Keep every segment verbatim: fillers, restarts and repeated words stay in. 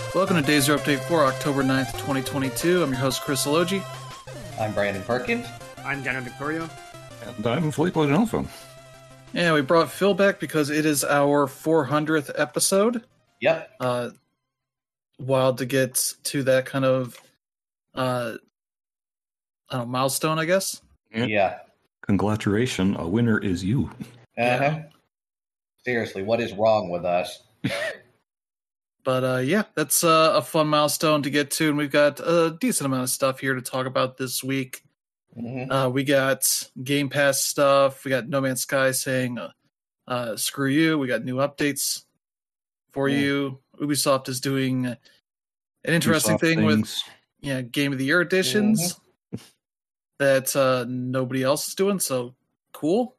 Welcome to Day Zero Update for October ninth, twenty twenty-two. I'm your host, Chris Elogi. I'm Brandon Perkins. I'm Daniel Victorio. And I'm Filippo D'Onofrio. Yeah, we brought Phil back because it is our four hundredth episode. Yep. Uh, wild to get to that kind of uh, I don't know, milestone, I guess. Yeah. Congratulations, a winner is you. Uh-huh. Yeah. Seriously, what is wrong with us? But uh, yeah, that's uh, a fun milestone to get to, and we've got a decent amount of stuff here to talk about this week. Mm-hmm. Uh, we got Game Pass stuff. We got No Man's Sky saying, uh, uh, screw you. We got new updates for Mm. you. Ubisoft is doing an interesting Ubisoft thing with things. yeah Game of the Year editions Mm-hmm. that uh, nobody else is doing, so cool.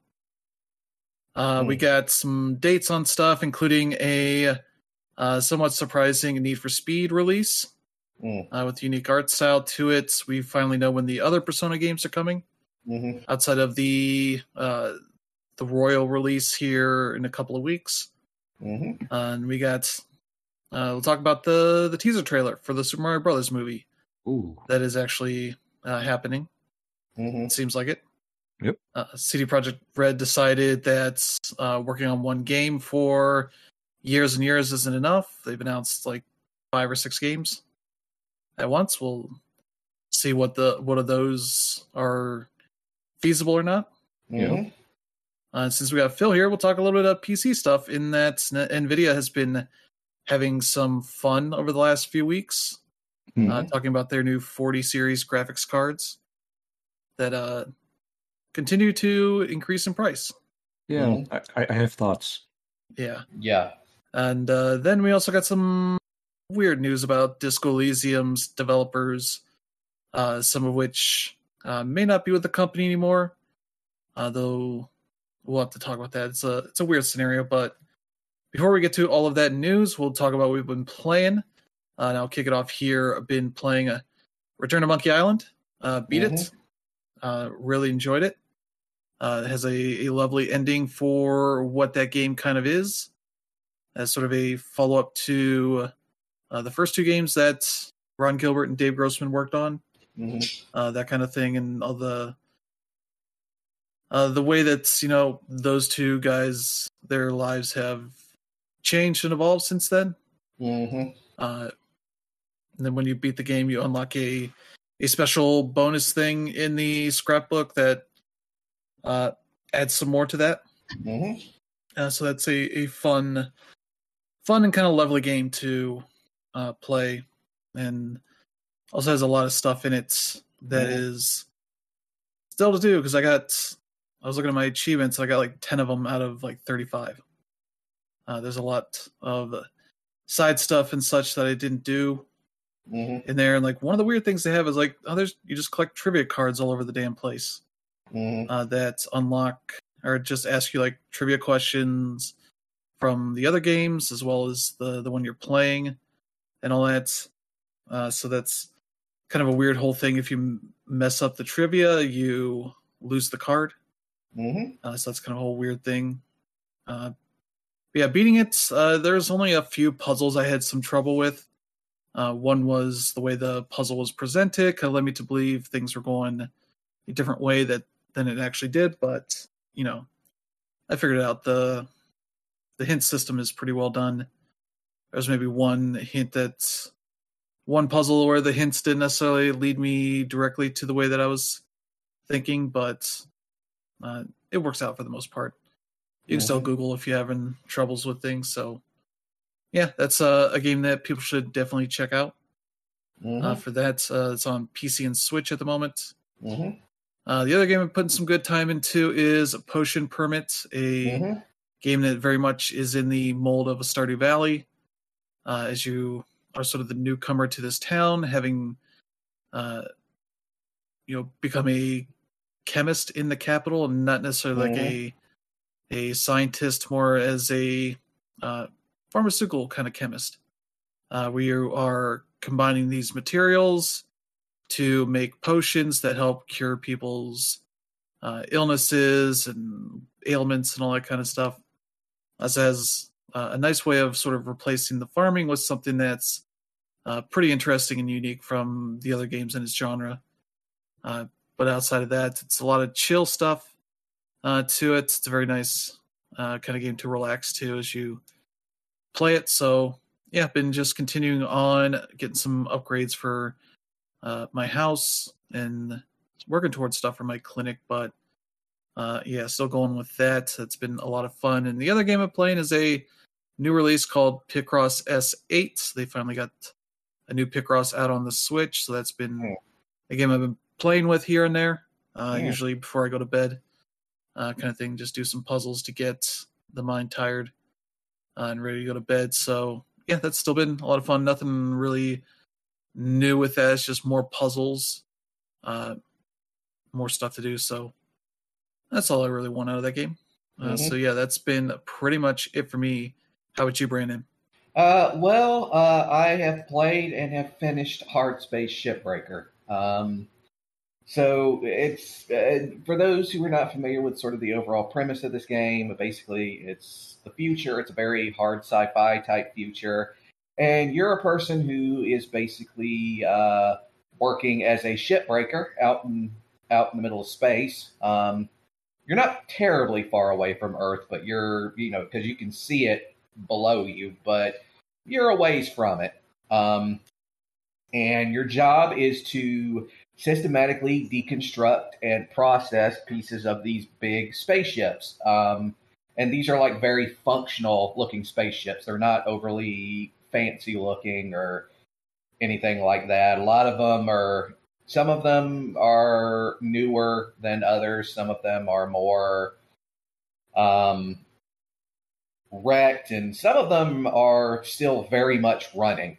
Uh, Mm. We got some dates on stuff, including a uh, somewhat surprising Need for Speed release. Mm. Uh, with unique art style to it. We finally know when the other Persona games are coming, Mm-hmm. outside of the uh, the Royal release here in a couple of weeks. Mm-hmm. Uh, and we got, uh, we'll talk about the, the teaser trailer for the Super Mario Brothers movie Ooh. that is actually uh, happening. Mm-hmm. It seems like it. Yep. Uh, C D Projekt Red decided that uh, working on one game for years and years isn't enough. They've announced like five or six games at once. We'll see what the what of those are feasible or not. Mm-hmm. Uh, since we got Phil here, we'll talk a little bit of P C stuff. In that Nvidia has been having some fun over the last few weeks, Mhm. uh, talking about their new forty series graphics cards that uh, continue to increase in price. Yeah, Mhm. I, I have thoughts. Yeah, Yeah. and uh, then we also got some weird news about Disco Elysium's developers, uh, some of which uh, may not be with the company anymore. Uh, though we'll have to talk about that. It's a it's a weird scenario. But before we get to all of that news, we'll talk about what we've been playing. Uh, and I'll kick it off here. I've been playing a Return to Monkey Island. Uh, beat it. Mhm. Uh, really enjoyed it. Uh, it has a, a lovely ending for what that game kind of is, as sort of a follow up to uh, the first two games that Ron Gilbert and Dave Grossman worked on. Mm-hmm. Uh, that kind of thing, and all the uh, the way that you know those two guys, their lives have changed and evolved since then. Mm-hmm. Uh, and then when you beat the game, you unlock a a special bonus thing in the scrapbook that uh, adds some more to that. Mm-hmm. Uh, so that's a, a fun, fun and kind of lovely game to uh, play, and also has a lot of stuff in it that Mhm. is still to do because I got. I was looking at my achievements. I got like ten of them out of like thirty-five. Uh, there's a lot of side stuff and such that I didn't do Mm-hmm. in there. And like one of the weird things they have is like, oh, there's you just collect trivia cards all over the damn place Mm-hmm. uh, that unlock or just ask you like trivia questions from the other games as well as the the one you're playing and all that. Uh, so that's kind of a weird whole thing. If you m- mess up the trivia, you lose the card. Mm-hmm. Uh, so that's kind of a whole weird thing. Uh, but yeah, beating it, uh, there's only a few puzzles I had some trouble with. Uh, one was the way the puzzle was presented, kind of led me to believe things were going a different way that than it actually did. But you know, I figured it out. the The hint system is pretty well done. There's maybe one hint that one puzzle where the hints didn't necessarily lead me directly to the way that I was thinking, but uh, it works out for the most part. You can still Mhm. Google if you're having troubles with things. So, yeah, that's uh, a game that people should definitely check out. Mm-hmm. Uh, for that, uh, it's on P C and Switch at the moment. Mm-hmm. Uh, the other game I'm putting some good time into is Potion Permit, a Mm-hmm. game that very much is in the mold of a Stardew Valley. Uh, as you are sort of the newcomer to this town, having uh, you know become a chemist in the capital, and not necessarily like a a scientist, more as a uh, pharmaceutical kind of chemist, uh, where you are combining these materials to make potions that help cure people's uh, illnesses and ailments and all that kind of stuff. As has uh, a nice way of sort of replacing the farming with something that's uh, pretty interesting and unique from the other games in its genre. Uh, but outside of that, it's a lot of chill stuff uh, to it. It's a very nice uh, kind of game to relax to as you play it. So yeah, been just continuing on getting some upgrades for uh, my house and working towards stuff for my clinic. But uh, yeah, still going with that. It's been a lot of fun. And the other game I'm playing is a new release called Picross S eight. They finally got a new Picross out on the Switch, so that's been Hmm. a game I've been playing with here and there. Uh, Yeah. Usually before I go to bed, uh, kind of thing. Just do some puzzles to get the mind tired uh, and ready to go to bed. So yeah, that's still been a lot of fun. Nothing really new with that. It's just more puzzles, uh, more stuff to do. So that's all I really want out of that game. Uh, Mhm. So yeah, that's been pretty much it for me. How about you, Brandon? Uh, well, uh, I have played and have finished Hard Space Shipbreaker. Um, so it's uh, for those who are not familiar with sort of the overall premise of this game. Basically, it's the future. It's a very hard sci-fi type future, and you're a person who is basically uh, working as a shipbreaker out in out in the middle of space. Um, you're not terribly far away from Earth, but you're you know because you can see it below you, but you're a ways from it. Um, and your job is to systematically deconstruct and process pieces of these big spaceships. Um, and these are like very functional looking spaceships. They're not overly fancy looking or anything like that. A lot of them are, some of them are newer than others. Some of them are more, um, wrecked, and some of them are still very much running.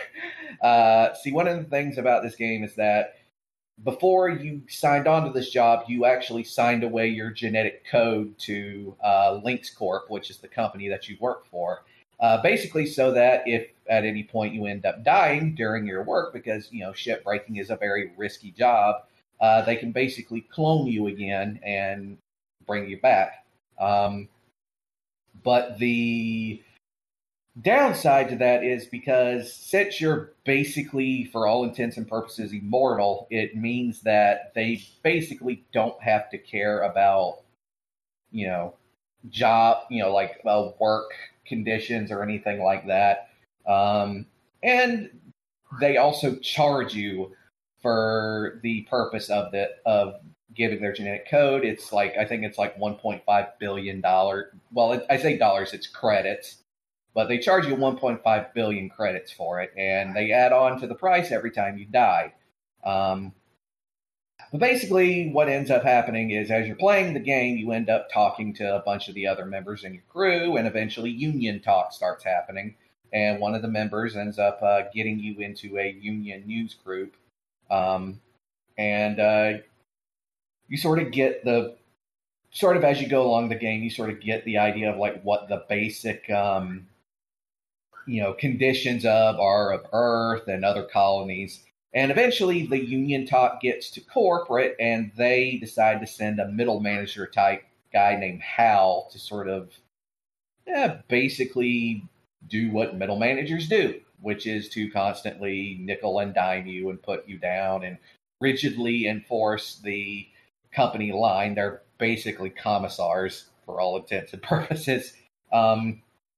uh, see, one of the things about this game is that before you signed on to this job, you actually signed away your genetic code to uh, Lynx Corp, which is the company that you work for. Uh, basically, so that if at any point you end up dying during your work, because you know shipbreaking is a very risky job, uh, they can basically clone you again and bring you back. Um, but the downside to that is because since you're basically, for all intents and purposes, immortal, it means that they basically don't have to care about, you know, job, you know, like uh, work conditions or anything like that. Um, and they also charge you for the purpose of the of giving their genetic code. It's like I think it's like one point five billion dollars. Well, I say dollars, it's credits. But they charge you one point five billion credits for it, and they add on to the price every time you die. Um, but basically, what ends up happening is as you're playing the game, you end up talking to a bunch of the other members in your crew, and eventually union talk starts happening. And one of the members ends up uh, getting you into a union news group. Um, and uh, you sort of get the, sort of as you go along the game, you sort of get the idea of like what the basic um, you know, conditions of are of Earth and other colonies. And eventually the union talk gets to corporate and they decide to send a middle manager type guy named Hal to sort of yeah, basically do what middle managers do, which is to constantly nickel and dime you and put you down and rigidly enforce the company line. They're basically commissars for all intents and purposes. Um,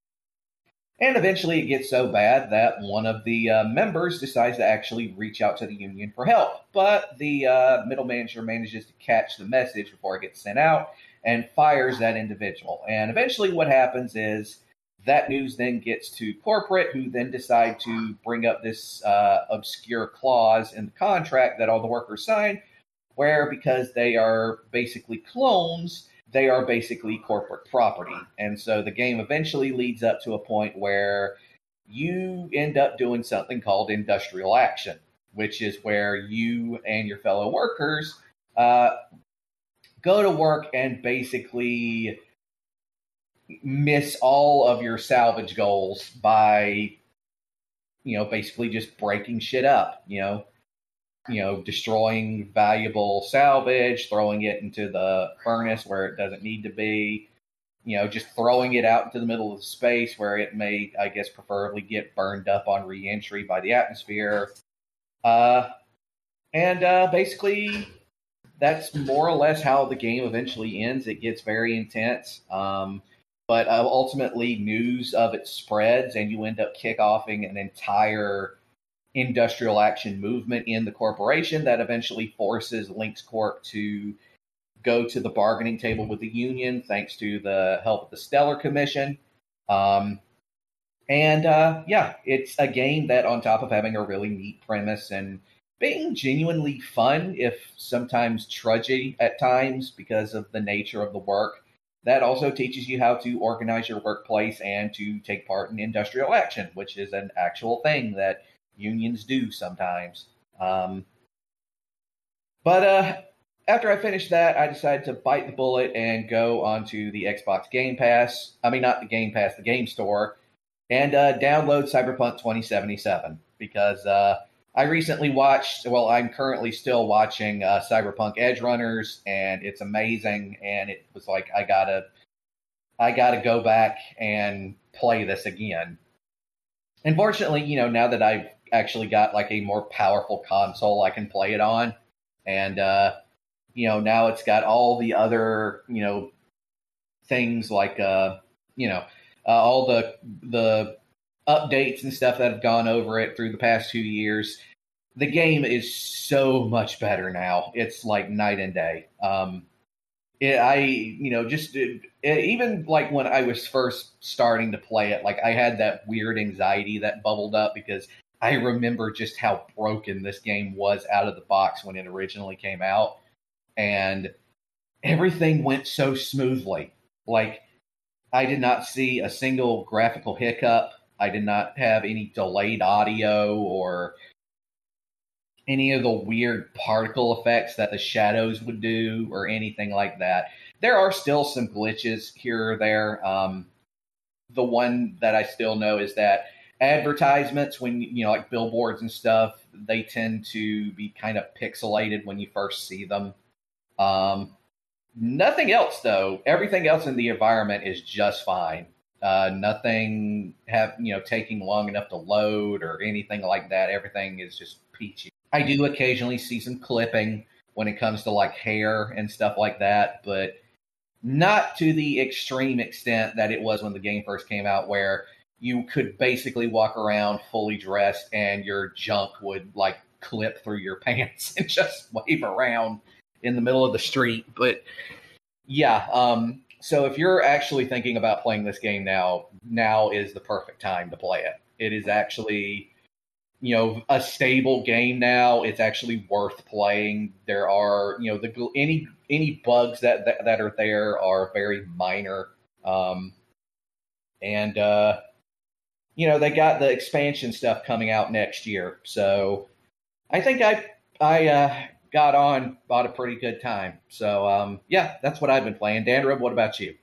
And eventually it gets so bad that one of the uh, members decides to actually reach out to the union for help. But the uh, middle manager manages to catch the message before it gets sent out and fires that individual. And eventually what happens is that news then gets to corporate, who then decide to bring up this uh, obscure clause in the contract that all the workers sign, where because they are basically clones, they are basically corporate property. And so the game eventually leads up to a point where you end up doing something called industrial action, which is where you and your fellow workers uh, go to work and basically miss all of your salvage goals by, you know, basically just breaking shit up, you know, you know, destroying valuable salvage, throwing it into the furnace where it doesn't need to be, you know, just throwing it out into the middle of space where it may, I guess, preferably get burned up on reentry by the atmosphere. Uh, and uh, basically, that's more or less how the game eventually ends. It gets very intense. Um, but uh, ultimately, news of it spreads, and you end up kick-offing an entire industrial action movement in the corporation that eventually forces Lynx Corp to go to the bargaining table with the union, thanks to the help of the Stellar Commission. Um, and uh, yeah, it's a game that, on top of having a really neat premise and being genuinely fun, if sometimes trudgy at times because of the nature of the work, that also teaches you how to organize your workplace and to take part in industrial action, which is an actual thing that unions do sometimes. Um, but uh, after I finished that, I decided to bite the bullet and go onto the Xbox Game Pass. I mean, not the Game Pass, the Game Store, and uh, download Cyberpunk twenty seventy-seven because uh, I recently watched, well, I'm currently still watching uh, Cyberpunk Edgerunners, and it's amazing. And it was like, I gotta, I gotta go back and play this again. Unfortunately, you know, now that I've actually got like a more powerful console I can play it on, and uh, you know, now it's got all the other, you know, things like, uh, you know, uh, all the the updates and stuff that have gone over it through the past two years. The game is so much better now. It's like night and day. Um, it, I, you know, just it, it, even like when I was first starting to play it, like I had that weird anxiety that bubbled up because I remember just how broken this game was out of the box when it originally came out. And everything went so smoothly. Like, I did not see a single graphical hiccup. I did not have any delayed audio or any of the weird particle effects that the shadows would do or anything like that. There are still some glitches here or there. Um, the one that I still know is that advertisements, when, you know, like billboards and stuff, they tend to be kind of pixelated when you first see them. Um, nothing else, though. Everything else in the environment is just fine. Uh, nothing have you know taking long enough to load or anything like that. Everything is just peachy. I do occasionally see some clipping when it comes to like hair and stuff like that, but not to the extreme extent that it was when the game first came out, where you could basically walk around fully dressed and your junk would like clip through your pants and just wave around in the middle of the street. But yeah, um, so if you're actually thinking about playing this game now, now is the perfect time to play it. It is actually, you know, a stable game now. It's actually worth playing. There are, you know, the any any bugs that that, that are there are very minor. Um, and uh, you know, they got the expansion stuff coming out next year. So I think I I uh, got on about a pretty good time. So um, yeah, that's what I've been playing. Danrib, what about you?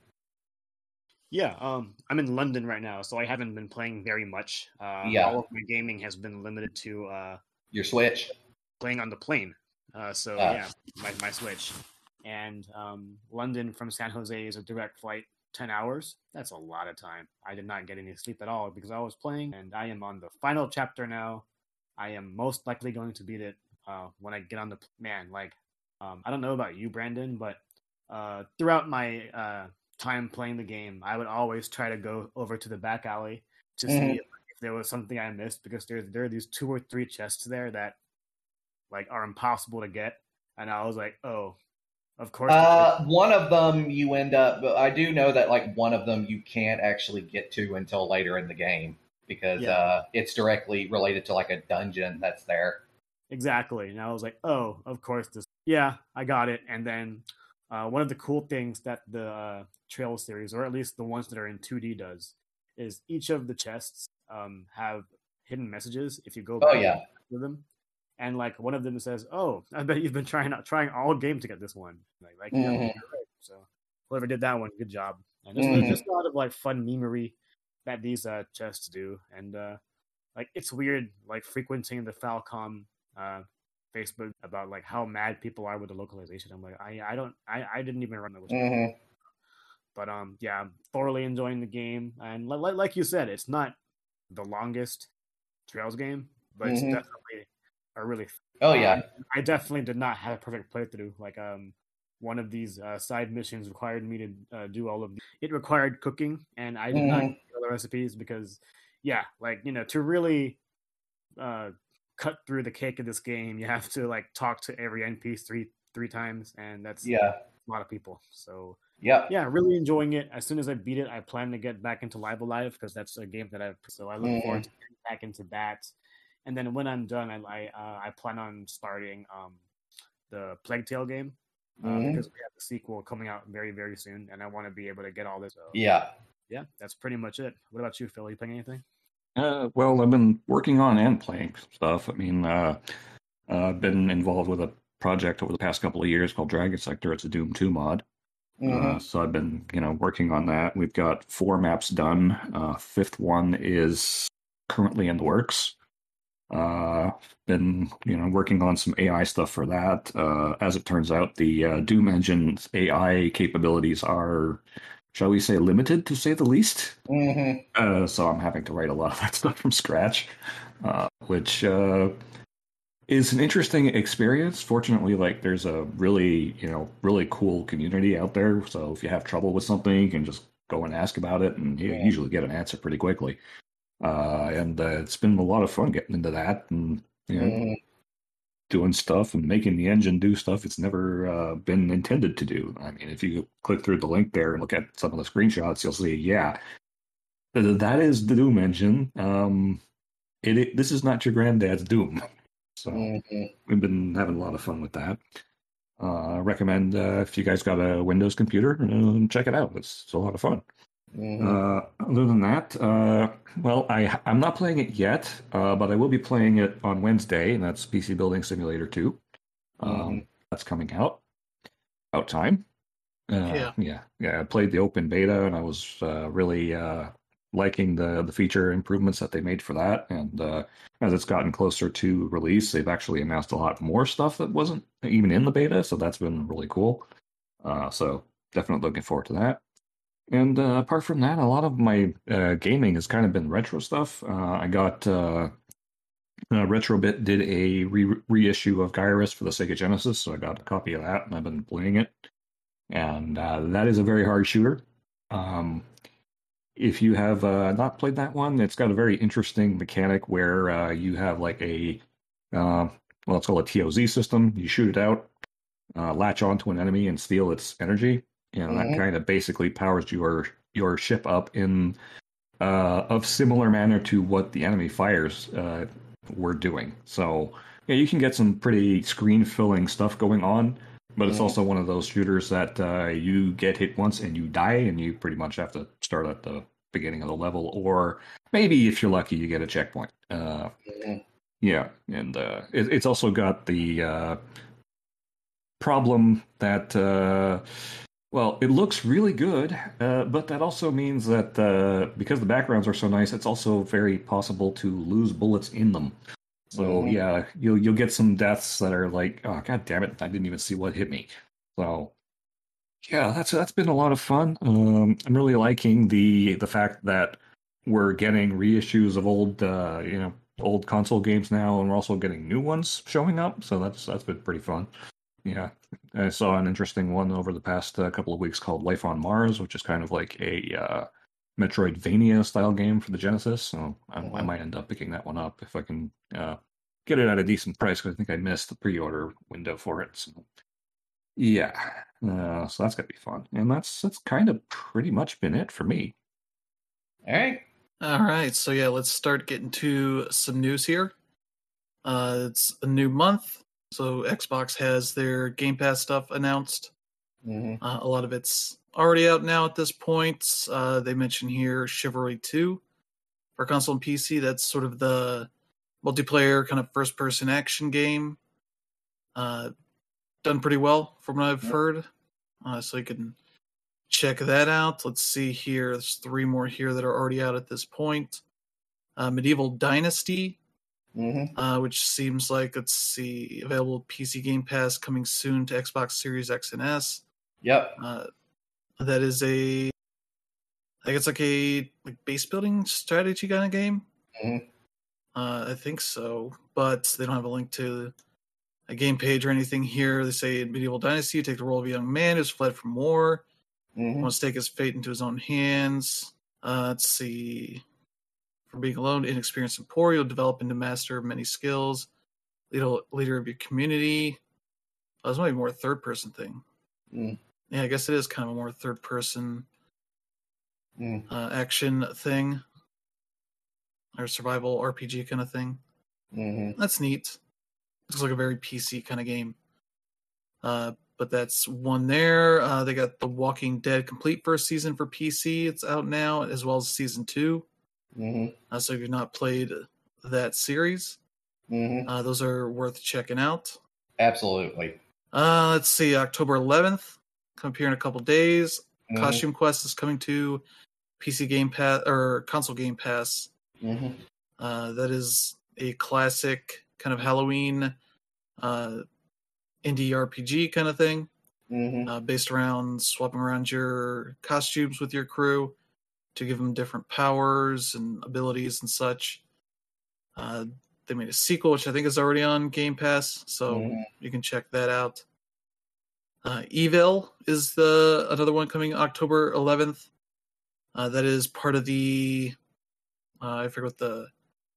Yeah, um, I'm in London right now, so I haven't been playing very much. Uh, Yeah. All of my gaming has been limited to uh, Your Switch? playing on the plane. Uh, so Ah. yeah, my, my Switch. And um, London from San Jose is a direct flight, ten hours. That's a lot of time. I did not get any sleep at all because I was playing, and I am on the final chapter now. I am most likely going to beat it uh, when I get on the man. Like, um, I don't know about you, Brandon, but uh, throughout my uh, time playing the game, I would always try to go over to the back alley to Mhm. see if, if there was something I missed, because there there are these two or three chests there that like are impossible to get, and I was like, oh, of course. the Uh, one of them you end up, but I do know that like one of them you can't actually get to until later in the game because Yeah. uh, it's directly related to like a dungeon that's there. Exactly. And I was like, oh, of course this. Yeah, I got it. And then uh, one of the cool things that the uh, Trail series, or at least the ones that are in two D, does is each of the chests um, have hidden messages if you go Oh back yeah. with them. And like one of them says, "Oh, I bet you've been trying trying all game to get this one." Like, like yeah, Mhm. you're right. So whoever did that one, good job. And there's, Mhm. there's just a lot of like fun memery that these uh, chests do, and uh, like it's weird like frequenting the Falcom uh, Facebook about like how mad people are with the localization. I'm like, I I don't I, I didn't even run the Mhm. But um, yeah, I'm thoroughly enjoying the game, and li- li- like you said, it's not the longest Trails game, but it's Mhm. definitely a really. Oh uh, yeah. I definitely did not have a perfect playthrough. Like um, one of these uh, side missions required me to uh, do all of. The- it required cooking, and I did not Mhm. get all the recipes because, yeah, like you know, to really uh, cut through the cake of this game, you have to like talk to every N P C three three times, and that's Yeah. a lot of people. So Yep. yeah, really enjoying it. As soon as I beat it, I plan to get back into Live Alive because that's a game that I've. So I look Mhm. forward to getting back into that. And then when I'm done, I I, uh, I plan on starting um, the Plague Tale game uh, Mhm. because we have the sequel coming out very very soon, and I want to be able to get all this. So, Yeah. yeah, that's pretty much it. What about you, Phil? Are you playing anything? Uh, well, I've been working on and playing some stuff. I mean, uh, uh, I've been involved with a project over the past couple of years called Dragon Sector. It's a Doom two mod. Mhm. Uh, so I've been, you know, working on that. We've got four maps done. Uh, fifth one is currently in the works. Uh, been, you know, working on some A I stuff for that. Uh, as it turns out, the uh, Doom engine's A I capabilities are, shall we say, limited to say the least. Mhm. Uh, so I'm having to write a lot of that stuff from scratch, uh, which uh, is an interesting experience. Fortunately, like there's a really, you know, really cool community out there. So if you have trouble with something, you can just go and ask about it, and you Yeah. usually get an answer pretty quickly. Uh, and uh, it's been a lot of fun getting into that, and you know, Mhm. doing stuff and making the engine do stuff it's never uh, been intended to do. I mean, if you click through the link there and look at some of the screenshots, you'll see, yeah, th- that is the Doom engine. Um, it, it this is not your granddad's Doom. So Mhm. we've been having a lot of fun with that. Uh, I recommend uh, if you guys got a Windows computer, uh, check it out. It's, it's a lot of fun. Mhm. Uh, other than that, uh, well, I I'm not playing it yet, uh, but I will be playing it on Wednesday, and that's P C Building Simulator two. Um, Mhm. that's coming out. Out time. Uh, Yeah. yeah, yeah. I played the open beta, and I was uh, really uh, liking the the feature improvements that they made for that. And uh, as it's gotten closer to release, they've actually announced a lot more stuff that wasn't even in the beta. So that's been really cool. Uh, so definitely looking forward to that. And uh, apart from that, a lot of my uh, gaming has kind of been retro stuff. Uh, I got uh, uh, Retrobit did a re- reissue of Gyruss for the Sega Genesis, so I got a copy of that, and I've been playing it. And uh, that is a very hard shooter. Um, if you have uh, not played that one, it's got a very interesting mechanic where uh, you have like a uh, well, it's called a T O Z system. You shoot it out, uh, latch onto an enemy, and steal its energy. You know, that Mhm. kind of basically powers your your ship up in uh, of similar manner to what the enemy fires uh, were doing. So yeah, you can get some pretty screen filling stuff going on, but it's Mhm. also one of those shooters that uh, you get hit once and you die, and you pretty much have to start at the beginning of the level, or maybe if you're lucky, you get a checkpoint. Uh, Mhm. yeah, and uh, it, it's also got the uh, problem that uh, well, it looks really good, uh, but that also means that uh, because the backgrounds are so nice, it's also very possible to lose bullets in them. So Mhm. yeah, you'll you'll get some deaths that are like, oh god damn it, I didn't even see what hit me. So yeah, that's that's been a lot of fun. Um, I'm really liking the the fact that we're getting reissues of old uh, you know old console games now, and we're also getting new ones showing up. So that's that's been pretty fun. Yeah, I saw an interesting one over the past uh, couple of weeks called Life on Mars, which is kind of like a uh, Metroidvania style game for the Genesis. So I, I Mhm. might end up picking that one up if I can uh, get it at a decent price, because I think I missed the pre-order window for it. So yeah, uh, so that's gonna be fun, and that's that's kind of pretty much been it for me. All right. All right. So yeah, let's start getting to some news here. Uh, it's a new month, so Xbox has their Game Pass stuff announced. Mhm. Uh, a lot of it's already out now at this point. Uh, they mention here Chivalry two for console and P C. That's sort of the multiplayer kind of first-person action game. Uh, done pretty well from what I've Yep. heard. Uh, so you can check that out. Let's see here. There's three more here that are already out at this point. Uh, Medieval Dynasty, Mhm. uh, which seems like, let's see, available P C Game Pass coming soon to Xbox Series X and S. Yep. Uh, that is a, I think it's like a like base building strategy kind of game. Mhm. Uh, I think so, but they don't have a link to a game page or anything here. They say in Medieval Dynasty, you take the role of a young man who's fled from war, Mhm. wants to take his fate into his own hands. Uh, let's see. From being alone, inexperienced, and poor, you'll develop into master of many skills, leader, leader of your community. Oh, this might be more a third person thing. Mm. Yeah, I guess it is kind of a more third person Mm. uh, action thing or survival R P G kind of thing. Mhm. That's neat. Looks like a very P C kind of game. Uh, but that's one there. Uh, they got The Walking Dead complete first season for P C. It's out now, as well as season two. Mhm. Uh, so if you've not played that series, Mhm. uh, those are worth checking out. Absolutely. Uh, let's see, October eleventh, come up here in a couple days. Mhm. Costume Quest is coming to P C Game Pass or console Game Pass. Mhm. Uh, that is a classic kind of Halloween uh, indie R P G kind of thing, Mhm. uh, based around swapping around your costumes with your crew to give them different powers and abilities and such. Uh, they made a sequel, which I think is already on Game Pass, so Mhm. you can check that out. Uh, Evil is the another one coming October eleventh. Uh, that is part of the uh, I forget what the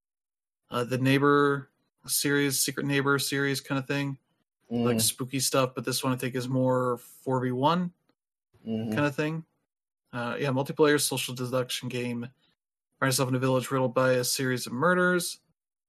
uh, the Neighbor series, Secret Neighbor series kind of thing, like Mhm. spooky stuff. But this one I think is more four v one Mhm. kind of thing. Uh, yeah, multiplayer social deduction game. Find yourself in a village riddled by a series of murders.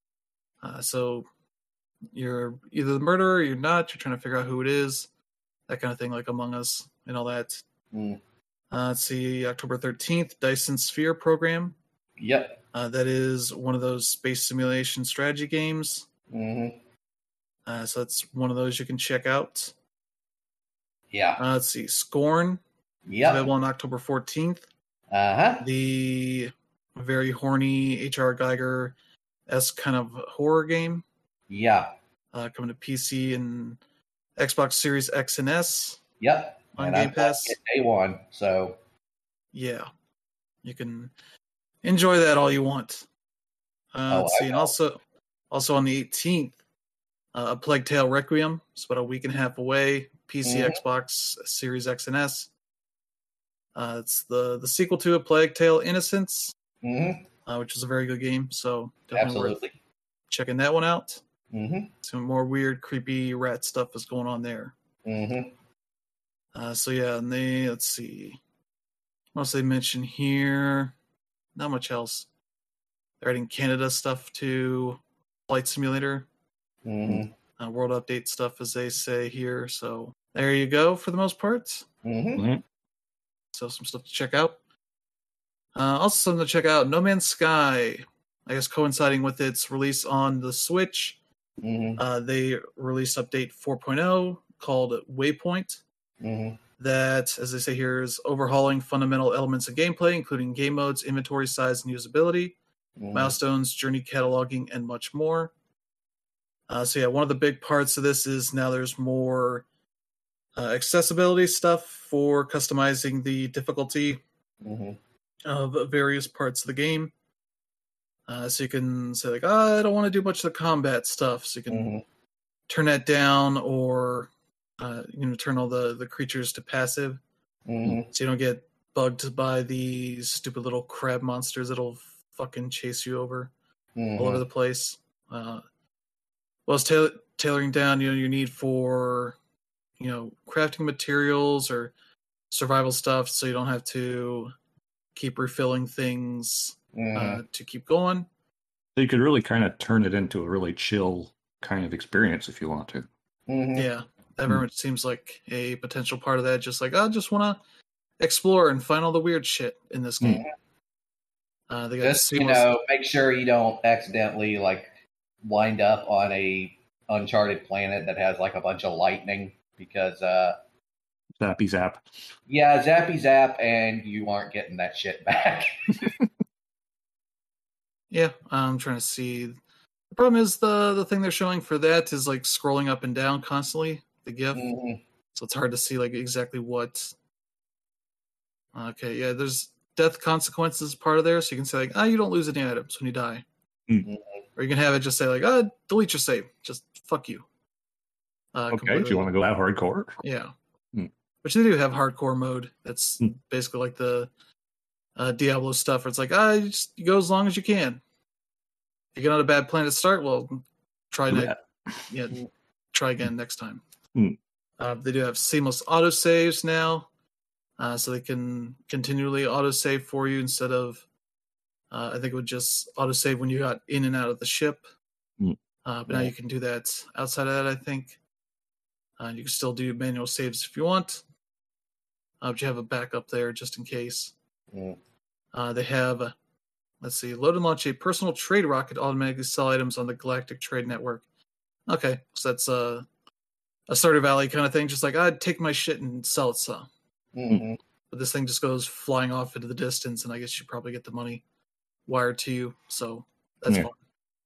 Uh, so you're either the murderer, or you're not. You're trying to figure out who it is. That kind of thing, like Among Us and all that. Mhm. Uh, let's see, October thirteenth, Dyson Sphere program. Yep. Uh, that is one of those space simulation strategy games. Mhm. Uh, so that's one of those you can check out. Yeah. Uh, let's see, Scorn is Yep. available on October fourteenth. Uh huh. The very horny H R Geiger esque kind of horror game. Yeah. Uh, coming to P C and Xbox Series X and S Yep. on And Game I'm playing Pass. it day one, so Yeah, you can enjoy that all you want. Uh, Oh, let's I see, and will. also, also on the eighteenth, uh, Plague Tale Requiem. It's about a week and a half away. P C, Mhm. Xbox Series X and S. Uh, it's the the sequel to A Plague Tale: Innocence, Mhm. uh, which is a very good game. So definitely worth Absolutely. checking that one out. Mhm. Some more weird, creepy rat stuff is going on there. Mhm. Uh, so yeah, and they let's see, what else they mention here? Not much else. They're adding Canada stuff to Flight Simulator, Mhm. uh, World Update stuff, as they say here. So there you go for the most part. Mhm. Mhm. So some stuff to check out. Uh, also something to check out, No Man's Sky. I guess coinciding with its release on the Switch, Mhm. uh, they released update four point oh called Waypoint. Mhm. That, as they say here, is overhauling fundamental elements of gameplay, including game modes, inventory size, and usability, Mhm. milestones, journey cataloging, and much more. Uh, so yeah, one of the big parts of this is now there's more uh, accessibility stuff for customizing the difficulty Mhm. of various parts of the game. Uh, so you can say like, oh, I don't want to do much of the combat stuff, so you can Mhm. turn that down, or uh, you know, turn all the the creatures to passive, Mhm. so you don't get bugged by these stupid little crab monsters that'll fucking chase you over all over Mhm. the place. Uh, well, it's tail- tailoring down, you know, your need for, you know, crafting materials or survival stuff, so you don't have to keep refilling things Mhm. uh, to keep going. So you could really kind of turn it into a really chill kind of experience if you want to. Mhm. Yeah, that very much seems like a potential part of that. Just like, I just want to explore and find all the weird shit in this game. Mhm. Uh, they got Just, you seamless. know, make sure you don't accidentally like wind up on a uncharted planet that has like a bunch of lightning because uh Zappy zap. yeah, zappy zap and you aren't getting that shit back. Yeah, I'm trying to see. The problem is the the thing they're showing for that is like scrolling up and down constantly, the GIF. Mhm. So it's hard to see like exactly what Okay, yeah, there's death consequences part of there, so you can say like, ah, you don't lose any items when you die, Mm. or you can have it just say like, ah, delete your save, just fuck you. Uh, Okay, do you want to go that hardcore? Yeah, Hmm. which they do have hardcore mode. That's Hmm. basically like the uh, Diablo stuff. Where it's like, ah, you just you go as long as you can. If you get on a bad plan to start, well, try Do next. that. Yeah, try again next time. Hmm. Uh, they do have seamless autosaves now, uh, so they can continually autosave for you instead of, uh, I think it would just autosave when you got in and out of the ship. Hmm. Uh, but now you can do that outside of that, I think. Uh, you can still do manual saves if you want, uh, but you have a backup there just in case. Mm. Uh, they have, uh, let's see, load and launch a personal trade rocket to automatically sell items on the Galactic Trade Network. Okay, so that's uh, a Stardew Valley kind of thing, just like, I'd take my shit and sell it some. Mm-hmm. But this thing just goes flying off into the distance, and I guess you probably get the money wired to you, so that's Yeah. fun.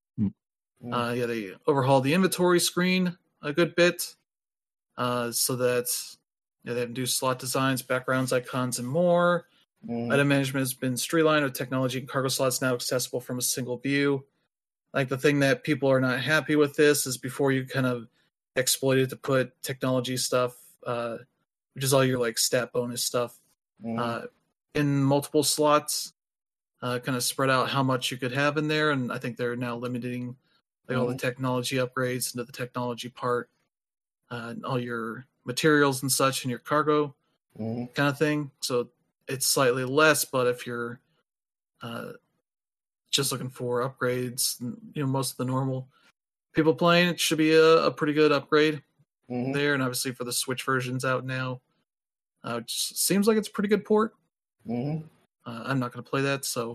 Mm. Uh, yeah, they overhauled the inventory screen a good bit, uh, so that yeah, they have new slot designs, backgrounds, icons, and more. Mm. Item management has been streamlined with technology and cargo slots now accessible from a single view. Like the thing that people are not happy with this is before you kind of exploit it to put technology stuff, uh, which is all your like stat bonus stuff, Mm. uh, in multiple slots, uh, kind of spread out how much you could have in there. And I think they're now limiting like all the technology upgrades into the technology part, uh, and all your materials and such and your cargo Mm. kind of thing. So it's slightly less, but if you're uh, just looking for upgrades, you know, most of the normal people playing, it should be a, a pretty good upgrade Mm. there. And obviously for the Switch versions out now, uh, it seems like it's a pretty good port. Mm. Uh, I'm not going to play that, so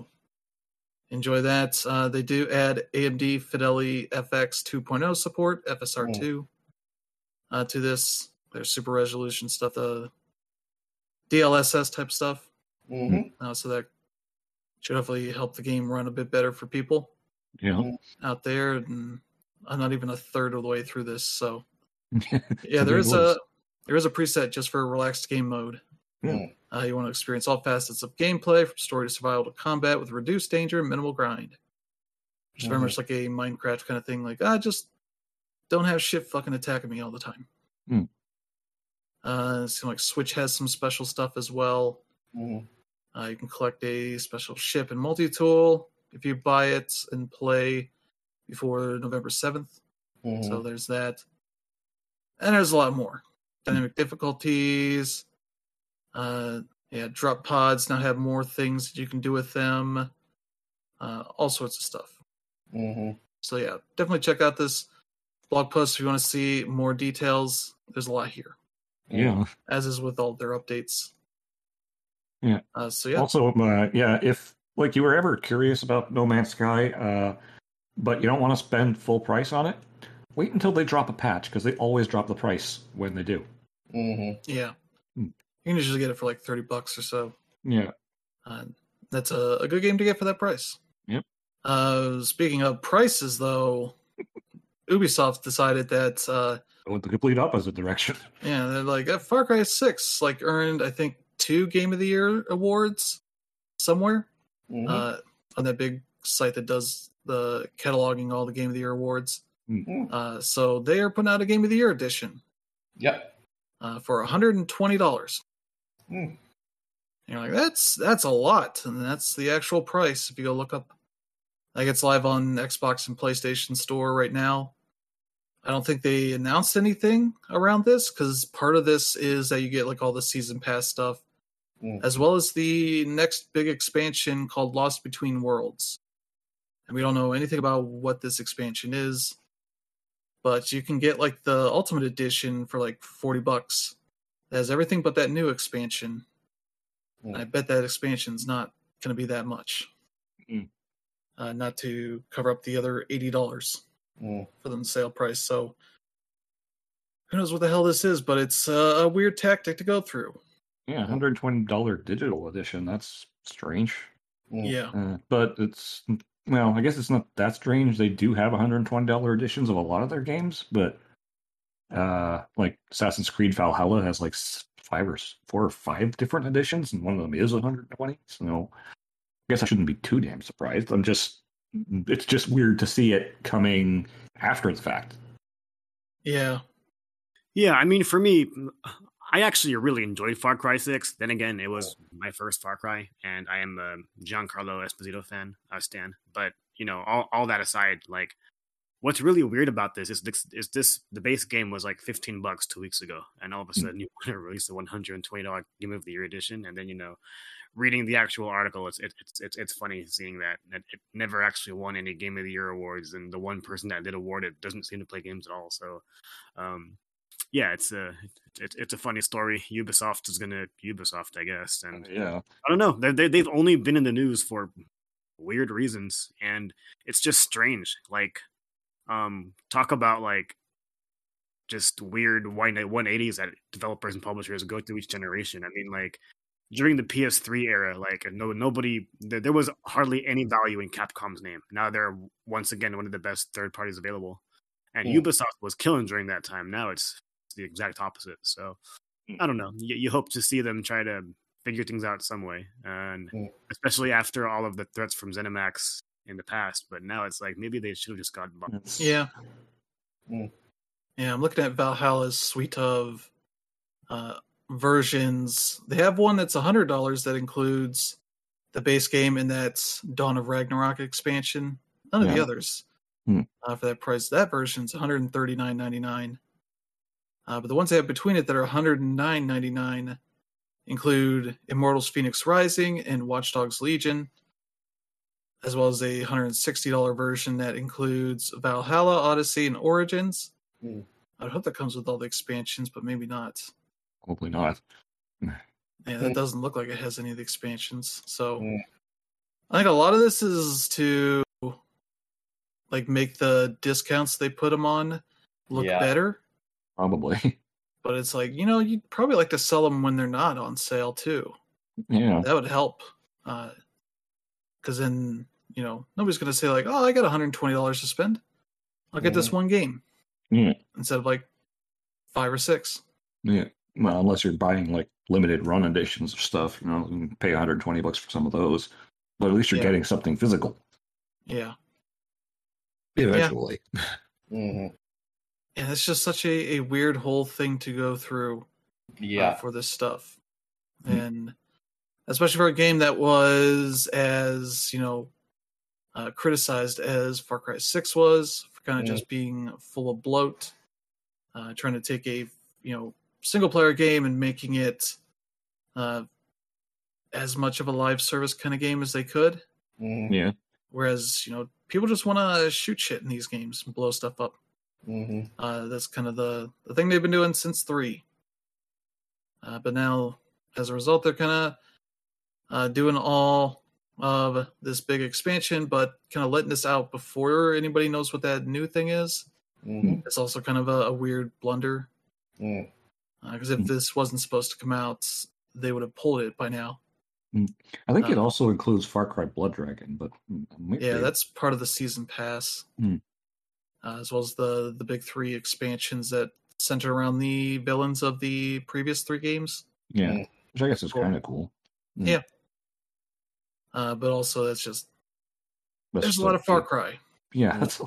enjoy that. Uh, they do add A M D Fidelity F X two point oh support, F S R two, uh, to this. There's super resolution stuff, the D L S S type stuff. Mm. Uh, so that should hopefully help the game run a bit better for people Yeah. out there. And I'm not even a third of the way through this, so It's yeah, a there big is list. a there is a preset just for relaxed game mode. Yeah. Uh, you want to experience all facets of gameplay, from story to survival to combat, with reduced danger and minimal grind. Which is very Mhm. much like a Minecraft kind of thing. Like, I just don't have shit fucking attacking me all the time. Hmm. Uh, it seems like Switch has some special stuff as well. Mm. Uh, you can collect a special ship and multi-tool if you buy it and play before November seventh. Mm. So there's that. And there's a lot more. Dynamic difficulties. Uh, yeah, drop pods now have more things that you can do with them. Uh, all sorts of stuff. Mm. So yeah, definitely check out this blog post if you want to see more details. There's a lot here, Yeah. as is with all their updates. Yeah. Uh, so yeah, Also, uh, yeah, if like you were ever curious about No Man's Sky, uh, but you don't want to spend full price on it, wait until they drop a patch because they always drop the price when they do. Mm. yeah, Hmm. you can usually get it for like thirty bucks or so. Yeah. Uh, that's a, a good game to get for that price. Yep. Uh, speaking of prices, though, Ubisoft decided that uh, Go in the complete opposite direction. yeah, they're like uh, Far Cry six like earned I think two Game of the Year awards somewhere Mm. uh, on that big site that does the cataloging all the Game of the Year awards. Mm. Uh, so they are putting out a Game of the Year edition Yep. uh, for one hundred twenty dollars. Mm. You're like, that's that's a lot, and that's the actual price if you go look up. Like it's live on Xbox and PlayStation Store right now. I don't think they announced anything around this because part of this is that you get like all the season pass stuff, Mm. as well as the next big expansion called Lost Between Worlds. And we don't know anything about what this expansion is, but you can get like the Ultimate Edition for like forty bucks. It has everything but that new expansion. Mm. And I bet that expansion's not going to be that much. Mm. Uh, not to cover up the other eighty dollars Mm. for the sale price. So who knows what the hell this is, but it's uh, a weird tactic to go through. Yeah, one hundred twenty dollars digital edition. That's strange. Mm. Yeah. Uh, but it's, well, I guess it's not that strange. They do have one hundred twenty dollars editions of a lot of their games, but uh, like Assassin's Creed Valhalla has like five or s- four or five different editions, and one of them is one hundred twenty. So I guess I shouldn't be too damn surprised. I'm just, it's just weird to see it coming after the fact. Yeah. Yeah, I mean, for me, I actually really enjoyed Far Cry six. Then again, it was my first Far Cry, and I am a Giancarlo Esposito fan, uh, stan. But, you know, all, all that aside, like, what's really weird about this is this, is this the base game was like fifteen bucks two weeks ago, and all of a sudden you want to release the one hundred twenty dollars Game of the Year edition, and then, you know, reading the actual article, it's it's it's it's funny seeing that, that it never actually won any Game of the Year awards, and the one person that did award it doesn't seem to play games at all. So, um, yeah, it's a it's it's a funny story. Ubisoft is gonna Ubisoft, I guess, and Yeah. I don't know. They, they they've only been in the news for weird reasons, and it's just strange. Like, um, talk about like just weird one eighties that developers and publishers go through each generation. I mean, like during the P S three era, like no nobody there, there was hardly any value in Capcom's name. Now they're once again one of the best third parties available, and Hmm. Ubisoft was killing during that time. Now it's the exact opposite. So I don't know. You, you hope to see them try to figure things out some way, and Mm. especially after all of the threats from ZeniMax in the past. But now it's like maybe they should have just gotten bumped. It's- Yeah. Mm. Yeah, I'm looking at Valhalla's suite of uh, versions. They have one that's one hundred dollars that includes the base game and that's Dawn of Ragnarok expansion. None of the Yeah. others Hmm. uh, for that price. That version's one hundred thirty-nine ninety-nine. Uh, but the ones they have between it that are one hundred nine ninety-nine include Immortals Phoenix Rising and Watch Dogs Legion, as well as a one hundred sixty dollars version that includes Valhalla, Odyssey, and Origins. Hmm. I'd hope that comes with all the expansions, but maybe not. Probably not. Yeah, that doesn't look like it has any of the expansions. So Hmm. I think a lot of this is to like make the discounts they put them on look Yeah. better. Probably. But it's like, you know, you'd probably like to sell them when they're not on sale too. Yeah. That would help. Because then, you know, nobody's going to say like, oh, I got one hundred twenty dollars to spend. I'll get this Mhm. one game. Yeah. Instead of like five or six. Yeah. Well, unless you're buying like limited run editions of stuff, you know, you can pay one hundred twenty bucks for some of those. But at least you're Yeah. getting something physical. Yeah. Eventually. Mhm. And it's just such a, a weird whole thing to go through. uh, Yeah. for this stuff. Mm. And especially for a game that was as, you know, uh, criticized as Far Cry six was, for kind of Mm. just being full of bloat, uh, trying to take a, you know, single player game and making it uh, as much of a live service kind of game as they could. Mhm. Yeah. Whereas, you know, people just want to shoot shit in these games and blow stuff up. Mhm. Uh, that's kind of the, the thing they've been doing since three. Uh, but now, as a result, they're kind of uh, doing all of this big expansion, but kind of letting this out before anybody knows what that new thing is. Mhm. It's also kind of a, a weird blunder. Mm. Because if this wasn't supposed to come out, they would have pulled it by now. I think it Uh, also includes Far Cry Blood Dragon, but mm, might Yeah, be- that's part of the season pass, Hmm. uh, as well as the the big three expansions that center around the villains of the previous three games. yeah, Mm. which I guess is Cool. kind of cool. Yeah. Uh, but also, that's just But there's a still, lot of Far Cry. Yeah, that's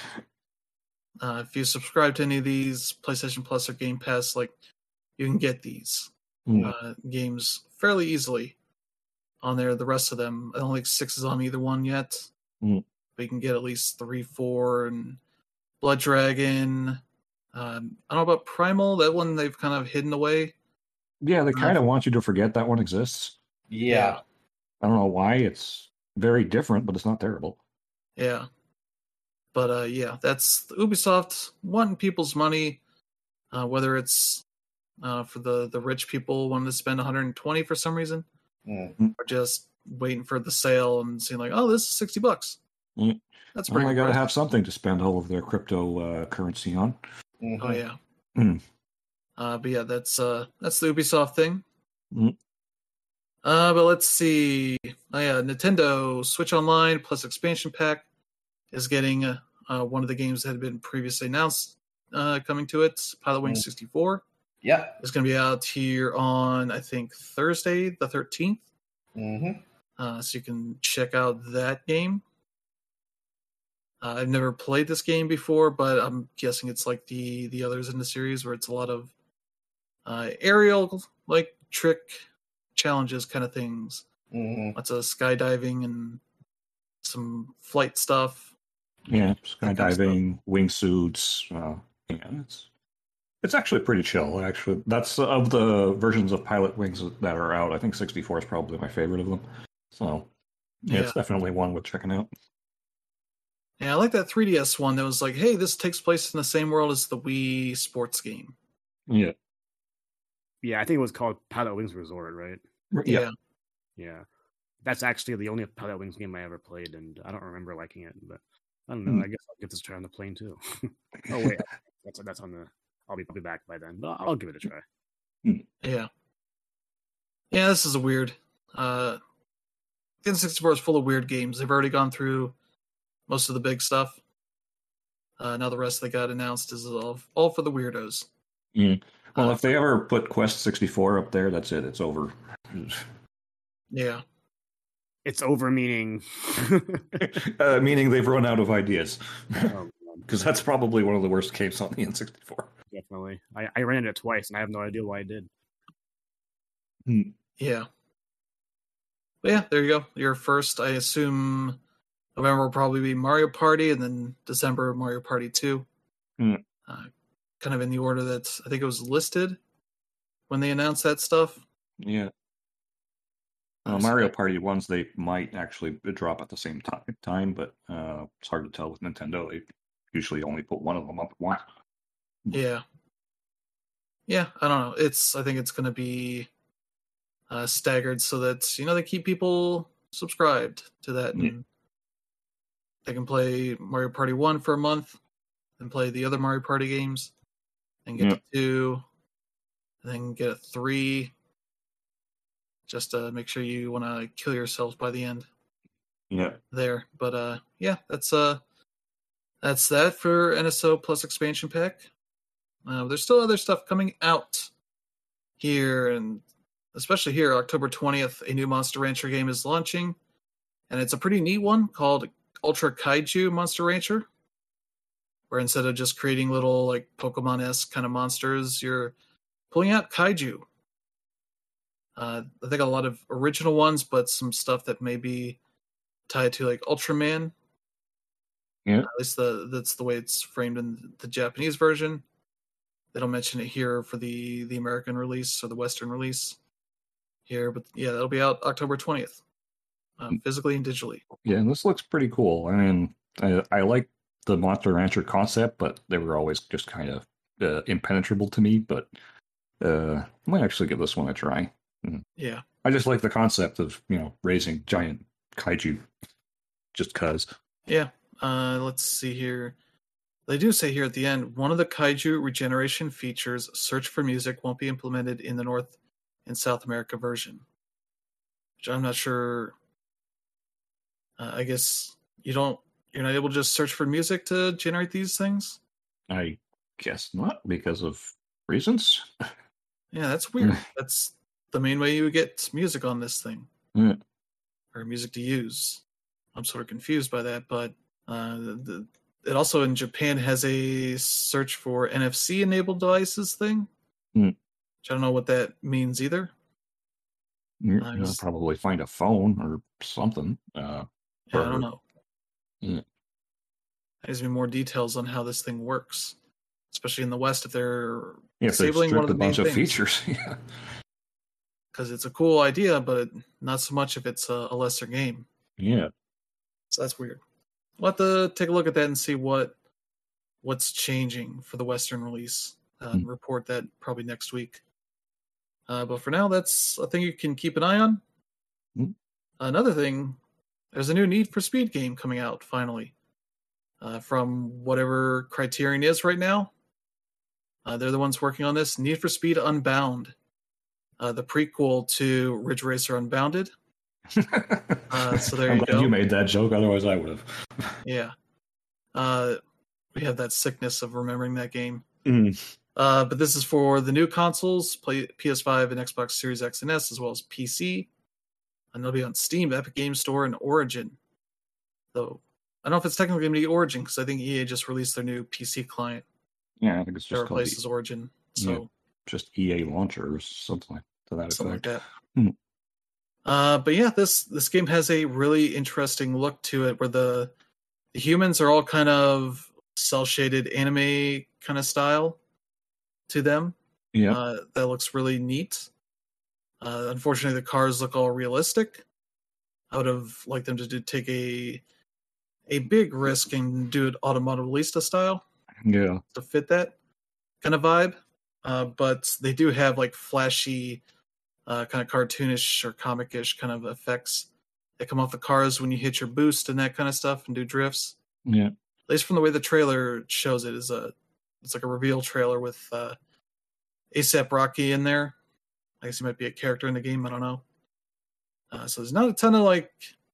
Uh, if you subscribe to any of these PlayStation Plus or Game Pass, like you can get these Mm. uh, games fairly easily on there. The rest of them, I don't think six is on either one yet. Mm. But you can get at least three, four, and Blood Dragon. Um, I don't know about Primal. That one they've kind of hidden away. yeah. They kind of want you to forget that one exists. Yeah. I don't know why. It's very different, but it's not terrible. Yeah. But uh, yeah, that's Ubisoft wanting people's money, uh, whether it's uh, for the, the rich people wanting to spend one hundred twenty for some reason, Mm. or just waiting for the sale and seeing like, oh, this is sixty bucks. Mm. That's Well, pretty they got to good. have something to spend all of their crypto uh, currency on. Mhm. Oh yeah. Mm. Uh, but yeah, that's uh, that's the Ubisoft thing. Mm. Uh, but let's see. Oh yeah, Nintendo Switch Online plus expansion pack is getting uh, uh, one of the games that had been previously announced uh, coming to it, Pilot Wing Mm. sixty-four. Yep. It's going to be out here on, I think, Thursday, the thirteenth. Mm-hmm. Uh, so you can check out that game. Uh, I've never played this game before, but I'm guessing it's like the, the others in the series where it's a lot of uh, aerial, like, trick challenges kind of things. Mm-hmm. Lots of skydiving and some flight stuff. Yeah, That kind of skydiving, wingsuits. Uh, yeah, it's it's actually pretty chill. Actually, that's of the versions of Pilot Wings that are out. I think sixty-four is probably my favorite of them. So yeah, Yeah. it's definitely one worth checking out. Yeah, I like that three D S one that was like, hey, this takes place in the same world as the Wii sports game. Yeah, Yeah, I think it was called Pilot Wings Resort, right? yeah. Yeah. Yeah. That's actually the only Pilot Wings game I ever played, and I don't remember liking it, but I don't know. Hmm. I guess I'll give this a try on the plane too. Oh wait, that's that's on the. I'll be I'll be back by then, but I'll, I'll give it a try. Yeah. Yeah, this is a weird. Uh, N sixty-four is full of weird games. They've already gone through most of the big stuff. Uh, now the rest that got announced is all, all for the weirdos. Yeah. Well, Uh, if they ever put Quest sixty-four up there, that's it. It's over. Yeah. It's over, meaning. uh, meaning they've run out of ideas. Oh, Because that's probably one of the worst games on the N sixty-four. definitely. I, I ran it twice, and I have no idea why I did. Yeah. But yeah, there you go. Your first, I assume, November will probably be Mario Party, and then December, Mario Party two. Hmm. Uh, kind of in the order that I think it was listed when they announced that stuff. Yeah. Uh, Uh, Mario so- Party ones, they might actually drop at the same time, time but uh, it's hard to tell with Nintendo. They usually only put one of them up at once. Yeah. Yeah, I don't know. It's I think it's going to be uh, staggered so that, you know, they keep people subscribed to that. And Yeah. they can play Mario Party one for a month and play the other Mario Party games and get Yeah. to two and then get a three just to make sure you want to kill yourselves by the end Yeah. there. But uh, yeah, that's uh, that's that for N S O Plus expansion pack. Uh, there's still other stuff coming out here, and especially here, October twentieth, a new Monster Rancher game is launching, and it's a pretty neat one called Ultra Kaiju Monster Rancher, where instead of just creating little like Pokemon-esque kind of monsters, you're pulling out kaiju. Uh, I think a lot of original ones, but some stuff that may be tied to like Ultraman. Yeah. At least the that's the way it's framed in the Japanese version. They don't mention it here for the the American release or the Western release here, but yeah, that'll be out October twentieth, uh, physically and digitally. Yeah, and this looks pretty cool. I mean, I, I like the Monster Rancher concept, but they were always just kind of uh, impenetrable to me. But uh, I might actually give this one a try. Yeah, I just like the concept of, you know, raising giant kaiju just because. yeah. Uh, let's see here. They do say here at the end, one of the kaiju regeneration features, search for music, won't be implemented in the North and South America version. Which I'm not sure. Uh, I guess you don't. You're not able to just search for music to generate these things. I guess not, because of reasons. Yeah, that's weird. That's the main way you would get music on this thing, Yeah. or music to use. I'm sort of confused by that, but uh, the, the, it also in Japan has a search for N F C enabled devices thing. Hmm. Which I don't know what that means either. You're I gonna was- probably find a phone or something. Uh, Yeah, I or- don't know. Yeah. There's me more details on how this thing works, especially in the West if they're yeah, if they disabling one stripped of a the main bunch of things. features. Yeah. Because it's a cool idea, but not so much if it's a, a lesser game. Yeah. So that's weird. We'll have to take a look at that and see what what's changing for the Western release. Uh, and report that probably next week. Uh, but for now, that's a thing you can keep an eye on. Mm. Another thing, there's a new Need for Speed game coming out finally. Uh, from whatever Criterion is right now. Uh, they're the ones working on this. Need for Speed Unbound. Uh, the prequel to Ridge Racer Unbounded. Uh, so there I'm you glad go. you made that joke, otherwise I would have. Yeah. Uh, we have that sickness of remembering that game. Mm. Uh, but this is for the new consoles, play P S five and Xbox Series X and S, as well as P C. And it'll be on Steam, Epic Games Store, and Origin. Though I don't know if it's technically going to be Origin, because I think E A just released their new P C client Yeah, I think it's that just called replaces the, Origin. So yeah, just E A Launcher or something like to that something effect. like that. Hmm. Uh, but yeah, this this game has a really interesting look to it, where the the humans are all kind of cell shaded anime kind of style to them. Yeah, Uh, that looks really neat. Uh, unfortunately, the cars look all realistic. I would have liked them to do, take a a big risk and do it Automobilista style yeah, to fit that kind of vibe. Uh, but they do have like flashy, uh, kind of cartoonish or comic-ish kind of effects that come off the cars when you hit your boost and that kind of stuff and do drifts. yeah. At least from the way the trailer shows it, is a it's like a reveal trailer with uh, ASAP Rocky in there. I guess he might be a character in the game. I don't know. Uh, so there's not a ton of like,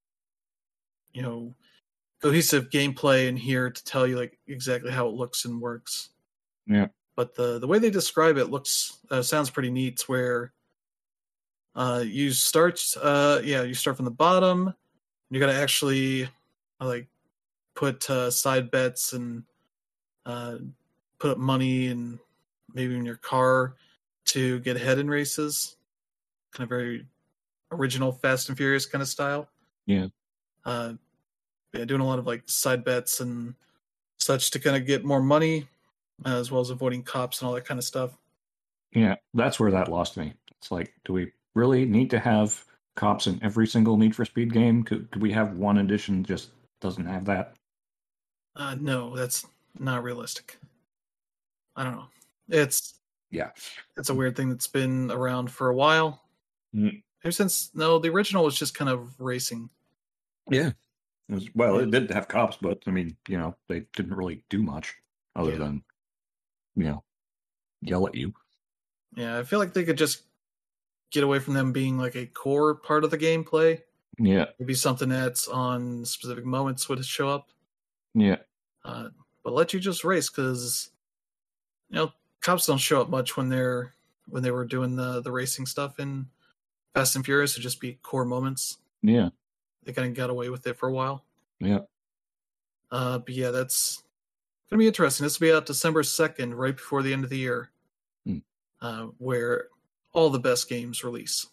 you know, cohesive gameplay in here to tell you like exactly how it looks and works. Yeah. But the the way they describe it looks uh, sounds pretty neat. Where uh, you start, uh, yeah, you start from the bottom. You got to actually uh, like put uh, side bets and uh, put up money and maybe in your car to get ahead in races. Kind of very original Fast and Furious kind of style. Yeah. Uh, yeah, doing a lot of like side bets and such to kind of get more money, uh, as well as avoiding cops and all that kind of stuff. Yeah, that's where that lost me. It's like, do we really need to have cops in every single Need for Speed game? Could, could we have one edition just doesn't have that? Uh, no, that's not realistic. I don't know. It's Yeah. it's a weird thing that's been around for a while. Mm. Ever since, no, the original was just kind of racing. Yeah. It was, well, Yeah. it did have cops, but I mean, you know, they didn't really do much other Yeah. than, you know, yell at you. Yeah, I feel like they could just get away from them being like a core part of the gameplay. Yeah. Maybe something that's on specific moments would show up. Yeah. Uh, but let you just race, because you know cops don't show up much when they're when they were doing the the racing stuff in Fast and Furious. Would just be core moments. Yeah. They kind of got away with it for a while. Yeah. Uh, but yeah, that's gonna be interesting. This will be out December second, right before the end of the year, Hmm. uh, where all the best games release,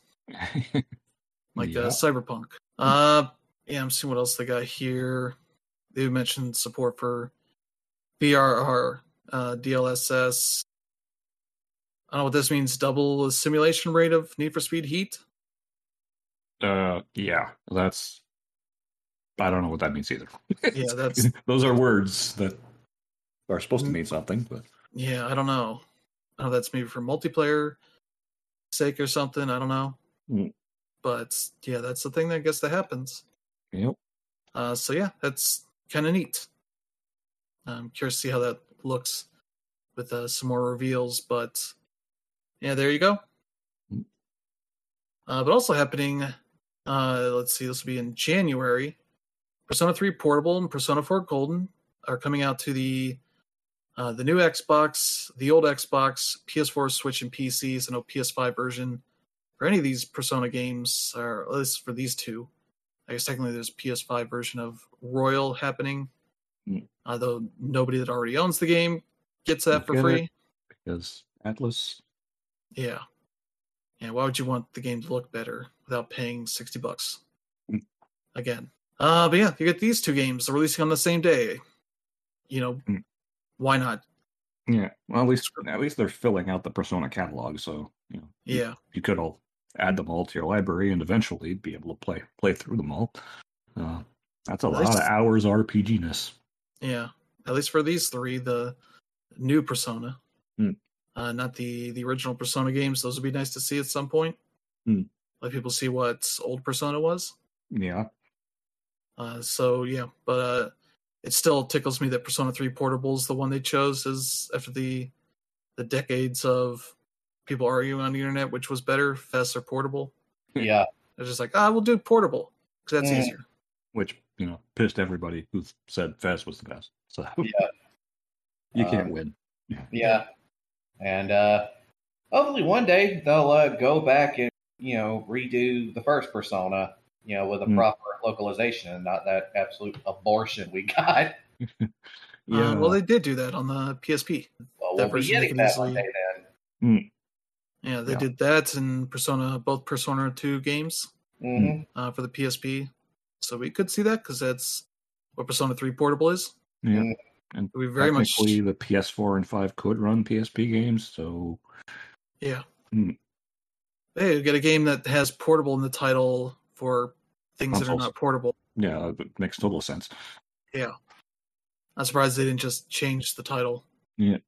like Yeah. uh, Cyberpunk. Uh, yeah, I'm seeing what else they got here. They mentioned support for V R R, uh, D L S S. I don't know what this means. Double the simulation rate of Need for Speed Heat. Uh, yeah, that's. I don't know what that means either. Yeah, that's Those are words that are supposed to mean something, but yeah. I don't know. I don't know if that's maybe for multiplayer sake or something. I don't know. Mm. But yeah, that's the thing that I guess that happens. yep. Uh, so yeah, that's kind of neat. I'm curious to see how that looks with uh, some more reveals. But yeah, there you go. Mm. Uh, but also happening, uh, let's see, this will be in January. Persona three Portable and Persona four Golden are coming out to the uh, the new Xbox, the old Xbox, P S four, Switch, and P Cs, and no P S five version for any of these Persona games, or at least for these two. I guess technically there's a P S five version of Royal happening, Mm. uh, though nobody that already owns the game gets that for Get it. free. Because Atlas. Yeah. Yeah, why would you want the game to look better without paying sixty bucks? Mm. Again. Uh, but yeah, you get these two games. They're releasing on the same day. You know, Mm. why not? Yeah, well, at least at least they're filling out the Persona catalog, so you know. you- Yeah. You could all add them all to your library and eventually be able to play play through them all. Uh, that's a At lot least- of hours R P G-ness. Yeah. At least for these three, the new Persona. Mm. Uh, not the, the original Persona games. Those would be nice to see at some point. Mm. Let people see what old Persona was. Yeah. Uh, so yeah, but uh, it still tickles me that Persona three Portable is the one they chose, is after the the decades of people arguing on the internet which was better, Fest or Portable. Yeah. They're just like, ah, we'll do Portable because that's Mm. easier. Which, you know, pissed everybody who said Fez was the best. So Yeah. you Um, can't win. Yeah. And uh, hopefully one day they'll uh, go back and, you know, redo the first Persona, you know, with a Mm. proper localization and not that absolute abortion we got. Yeah. Uh, well, they did do that on the P S P. Well, That we'll be version they getting could that easily- one day then. Mm. Yeah, they Yeah. did that in Persona, both Persona two games hmm uh, for the P S P. So we could see that because that's what Persona three Portable is. Yeah. Mm. And We very much, technically, the P S four and five could run P S P games, so yeah. Mm. Hey, you get a game that has portable in the title for things that are Consoles. not portable. yeah, it makes total sense. Yeah. I'm surprised they didn't just change the title. Yeah.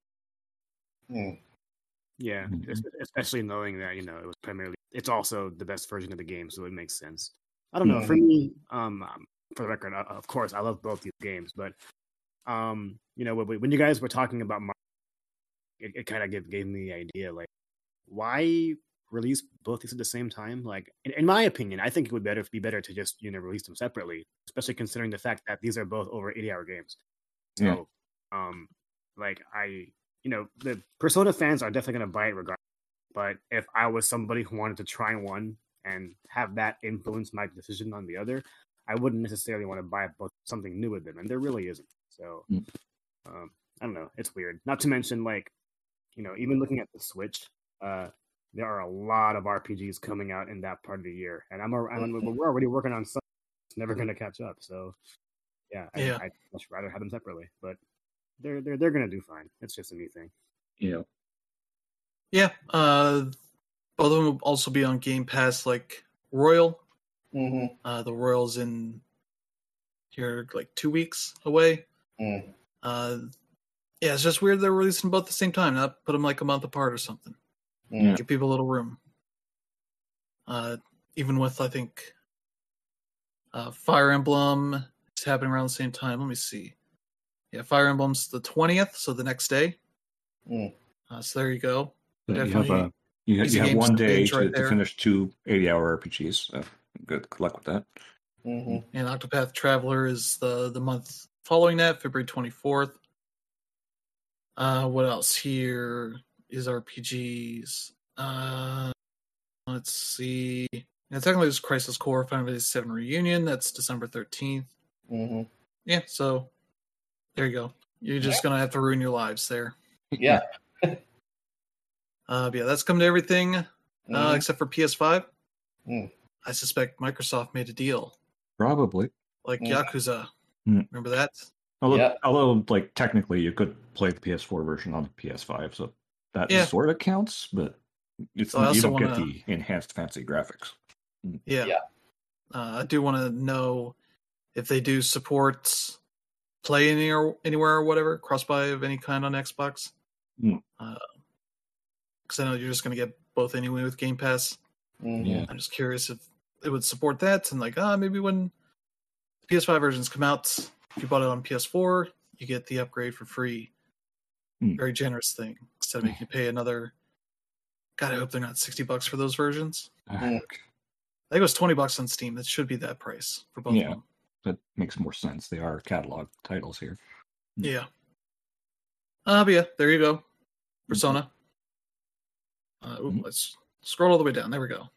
Mm. Yeah, Mhm. es- especially knowing that you know it was primarily it's also the best version of the game, so it makes sense. I don't know. For me, um, um, for the record, uh, of course, I love both these games, but um, you know, when, when you guys were talking about Mario, it, it kind of gave gave me the idea, like, why release both these at the same time? Like, in, in my opinion, I think it would better be better to just you know release them separately, especially considering the fact that these are both over eighty hour games. So, Yeah. um, like I, you know, the Persona fans are definitely going to buy it regardless. But if I was somebody who wanted to try one and have that influence my decision on the other, I wouldn't necessarily want to buy both something new with them, and there really isn't. So, Mm. um, I don't know. It's weird. Not to mention, like, you know, even looking at the Switch, uh, there are a lot of R P Gs coming out in that part of the year, and I'm, a, I'm we're already working on some. It's never going to catch up. So, yeah, I, Yeah. I'd much rather have them separately, but they're they're they're going to do fine. It's just a me thing. Yeah. Yeah. Uh, both of them will also be on Game Pass, like Royal. hmm Uh, the Royal's in here like two weeks away. Mm. Uh, yeah, it's just weird they're releasing both at the same time. Not put them like a month apart or something. Mm. Give people a little room. Uh, even with I think uh, Fire Emblem is happening around the same time. Let me see. Yeah, Fire Emblem's the twentieth, so the next day. Mm. Uh, so there you go. But you have Definitely a you, ha- easy you have games one to day binge to, right to there. finish two eighty hour R P Gs. So good luck with that. hmm And Octopath Traveler is the the month following that, February twenty-fourth. Uh, what else here is R P Gs? Uh, let's see. Yeah, technically, it's Crisis Core Final Fantasy seven Reunion. That's December thirteenth. hmm Yeah, so there you go. You're just gonna have to ruin your lives there. Yeah. Uh, but yeah, that's coming to everything uh, Mhm. except for P S five. Mm. I suspect Microsoft made a deal, Probably. like Mm. Yakuza. Mm. Remember that? Although, Yeah. although, like technically, you could play the P S four version on the P S five, so that Yeah. sort of counts. But it's So I you also don't get wanna- the enhanced fancy graphics. Yeah. Yeah. Uh, I do want to know if they do support play anywhere, anywhere or whatever, cross buy of any kind on Xbox. Hmm. Because I know you're just going to get both anyway with Game Pass. Mhm. Yeah. I'm just curious if it would support that. And like, ah, maybe when the P S five versions come out, if you bought it on P S four, you get the upgrade for free. Hmm. Very generous thing. Instead of making you pay another. God, I hope they're not sixty bucks for those versions. Mm. I think it was twenty bucks on Steam. It should be that price for both Yeah. of them. That makes more sense. They are catalog titles here. Yeah. Uh, but yeah, there you go. Persona. Uh, ooh, Mhm. let's scroll all the way down. There we go.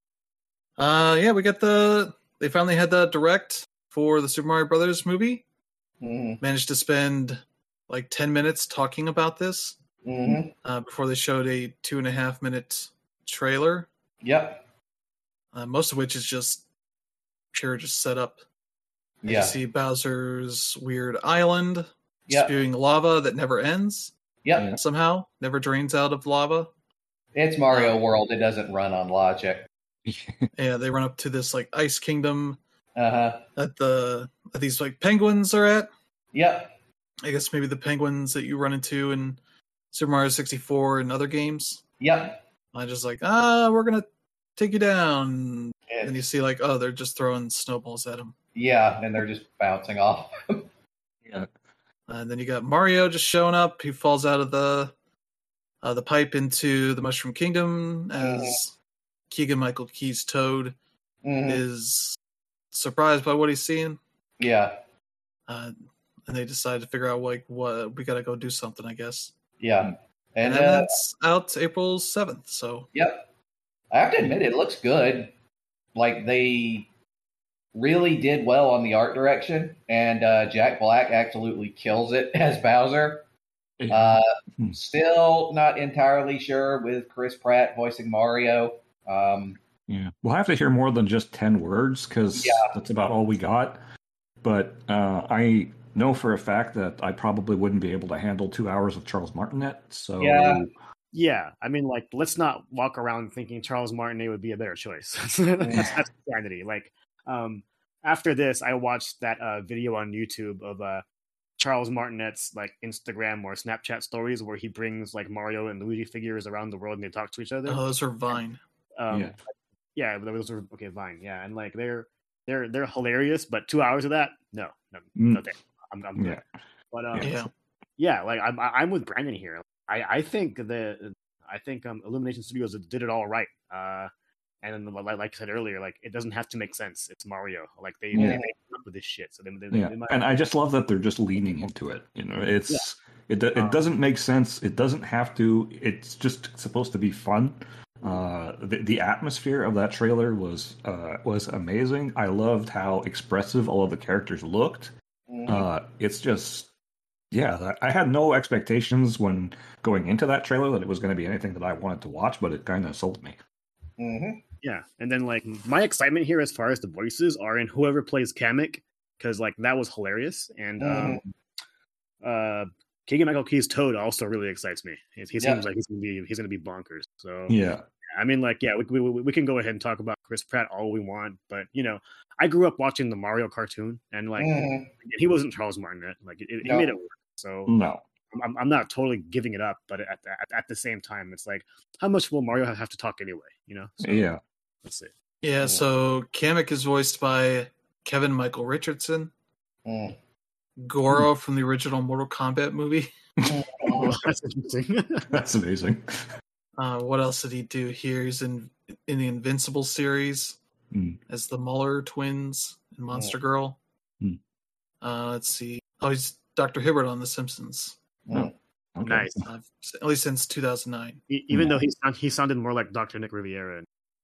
Uh, yeah, we got the. They finally had the direct for the Super Mario Brothers movie. Mhm. Managed to spend like ten minutes talking about this Mhm. uh, before they showed a two and a half minute trailer. Yep. Uh, most of which is just pure just set up. And Yeah. You see Bowser's weird island Yep. spewing lava that never ends Yep. somehow, never drains out of lava. It's Mario World. It doesn't run on logic. Yeah, they run up to this like ice kingdom Uh huh. that the that these like penguins are at. Yep. I guess maybe the penguins that you run into in Super Mario sixty-four and other games. Yep. I just like, ah, we're gonna take you down, and you It's- see like, oh, they're just throwing snowballs at him. yeah, and they're just bouncing off. yeah. And then you got Mario just showing up. He falls out of the uh, the pipe into the Mushroom Kingdom as Keegan Michael Key's Toad Mhm. is surprised by what he's seeing. Yeah. Uh, and they decide to figure out like what we got to go do something, I guess. Yeah. And, And, then uh, that's out April seventh. So yep. I have to admit, it looks good. Like, they really did well on the art direction, and uh, Jack Black absolutely kills it as Bowser. Uh, Hmm. still not entirely sure with Chris Pratt voicing Mario. Um, Yeah, we'll have to hear more than just ten words because Yeah. that's about all we got. But uh, I know for a fact that I probably wouldn't be able to handle two hours of Charles Martinet. So Yeah. Yeah, I mean, like, let's not walk around thinking Charles Martinet would be a better choice. that's, that's insanity. Like, um, after this, I watched that uh, video on YouTube of uh, Charles Martinet's like Instagram or Snapchat stories where he brings like Mario and Luigi figures around the world and they talk to each other. oh, those are Vine. Um, Yeah. yeah, those are okay. Vine, yeah, and like they're they're they're hilarious. But two hours of that, no, no, no, Mm. thanks. I'm, I'm good. Yeah. But um, Yeah. yeah, like I'm I'm with Brandon here. I, I think the I think um, Illumination Studios did it all right. Uh, and then, like, like I said earlier, like it doesn't have to make sense. It's Mario. Like they, Yeah. they made up with this shit. So they, they, Yeah, they might, and I just love that they're just leaning into it. You know, it's it do- it Um, doesn't make sense. It doesn't have to. It's just supposed to be fun. Uh, the the atmosphere of that trailer was uh, was amazing. I loved how expressive all of the characters looked. mhm. Uh, it's just yeah, I had no expectations when going into that trailer that it was going to be anything that I wanted to watch, but it kind of sold me. Mhm. yeah. And then like my excitement here as far as the voices are in whoever plays Kamek, because like that was hilarious. And um, uh, Keegan Michael Key's Toad also really excites me. He, he Yeah. seems like he's gonna be he's gonna be bonkers. So Yeah, I mean, like, yeah, we, we we can go ahead and talk about Chris Pratt all we want, but you know, I grew up watching the Mario cartoon, and like, Mhm. he wasn't Charles Martinet. Like, it, it No. made it work. So no, I'm I'm not totally giving it up, but at the, at, at the same time, it's like, how much will Mario have to talk anyway? You know? So, yeah, let's see. Yeah, Yeah. so Kamek is voiced by Kevin Michael Richardson. Mm. Goro from the original Mortal Kombat movie. Well, that's interesting. that's amazing. Uh, what else did he do here? He's in in the Invincible series Mm. as the Muller twins in Monster Girl. Mm. Uh, let's see. Oh, he's Doctor Hibbert on The Simpsons. Mm. Okay. Nice. Uh, at least since two thousand nine. E- Even Yeah. though he sound, he sounded more like Doctor Nick Riviera.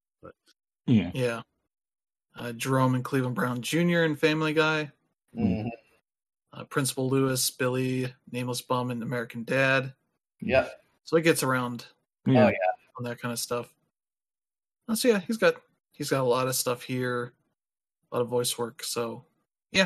Yeah, Yeah. Uh, Jerome and Cleveland Brown Junior in Family Guy. Mhm. Uh, Principal Lewis, Billy, Nameless Bum, and American Dad. Yep. So he gets around yeah, Oh, yeah. on that kind of stuff. Uh, so yeah, he's got he's got a lot of stuff here, a lot of voice work. So yeah,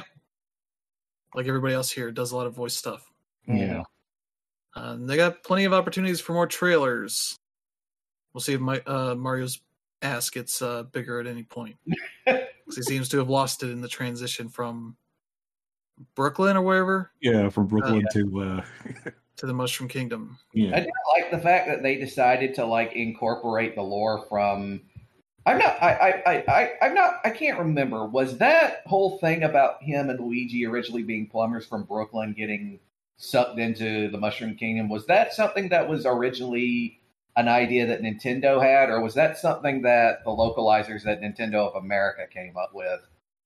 like everybody else here, does a lot of voice stuff. yeah. Uh, and they got plenty of opportunities for more trailers. We'll see if my, uh, Mario's ass gets uh, bigger at any point. 'Cause he seems to have lost it in the transition from Brooklyn or wherever Yeah, from Brooklyn to uh, to the Mushroom Kingdom. I yeah, do like the fact that they decided to like incorporate the lore from. I'm not. I. I. I. I I'm not. I can't remember. Was that whole thing about him and Luigi originally being plumbers from Brooklyn getting sucked into the Mushroom Kingdom? Was that something that was originally an idea that Nintendo had, or was that something that the localizers at Nintendo of America came up with?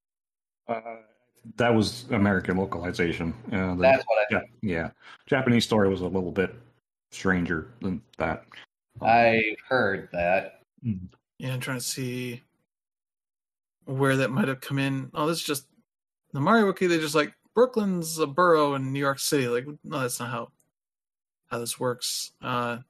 uh, that was American localization. Uh, the, That's what I. yeah, yeah, Japanese story was a little bit stranger than that. I heard that. Mm. Yeah, I'm trying to see where that might have come in. Oh, this is just the Mario Wiki. They just like Brooklyn's a borough in New York City. Like, no, that's not how how this works. Uh,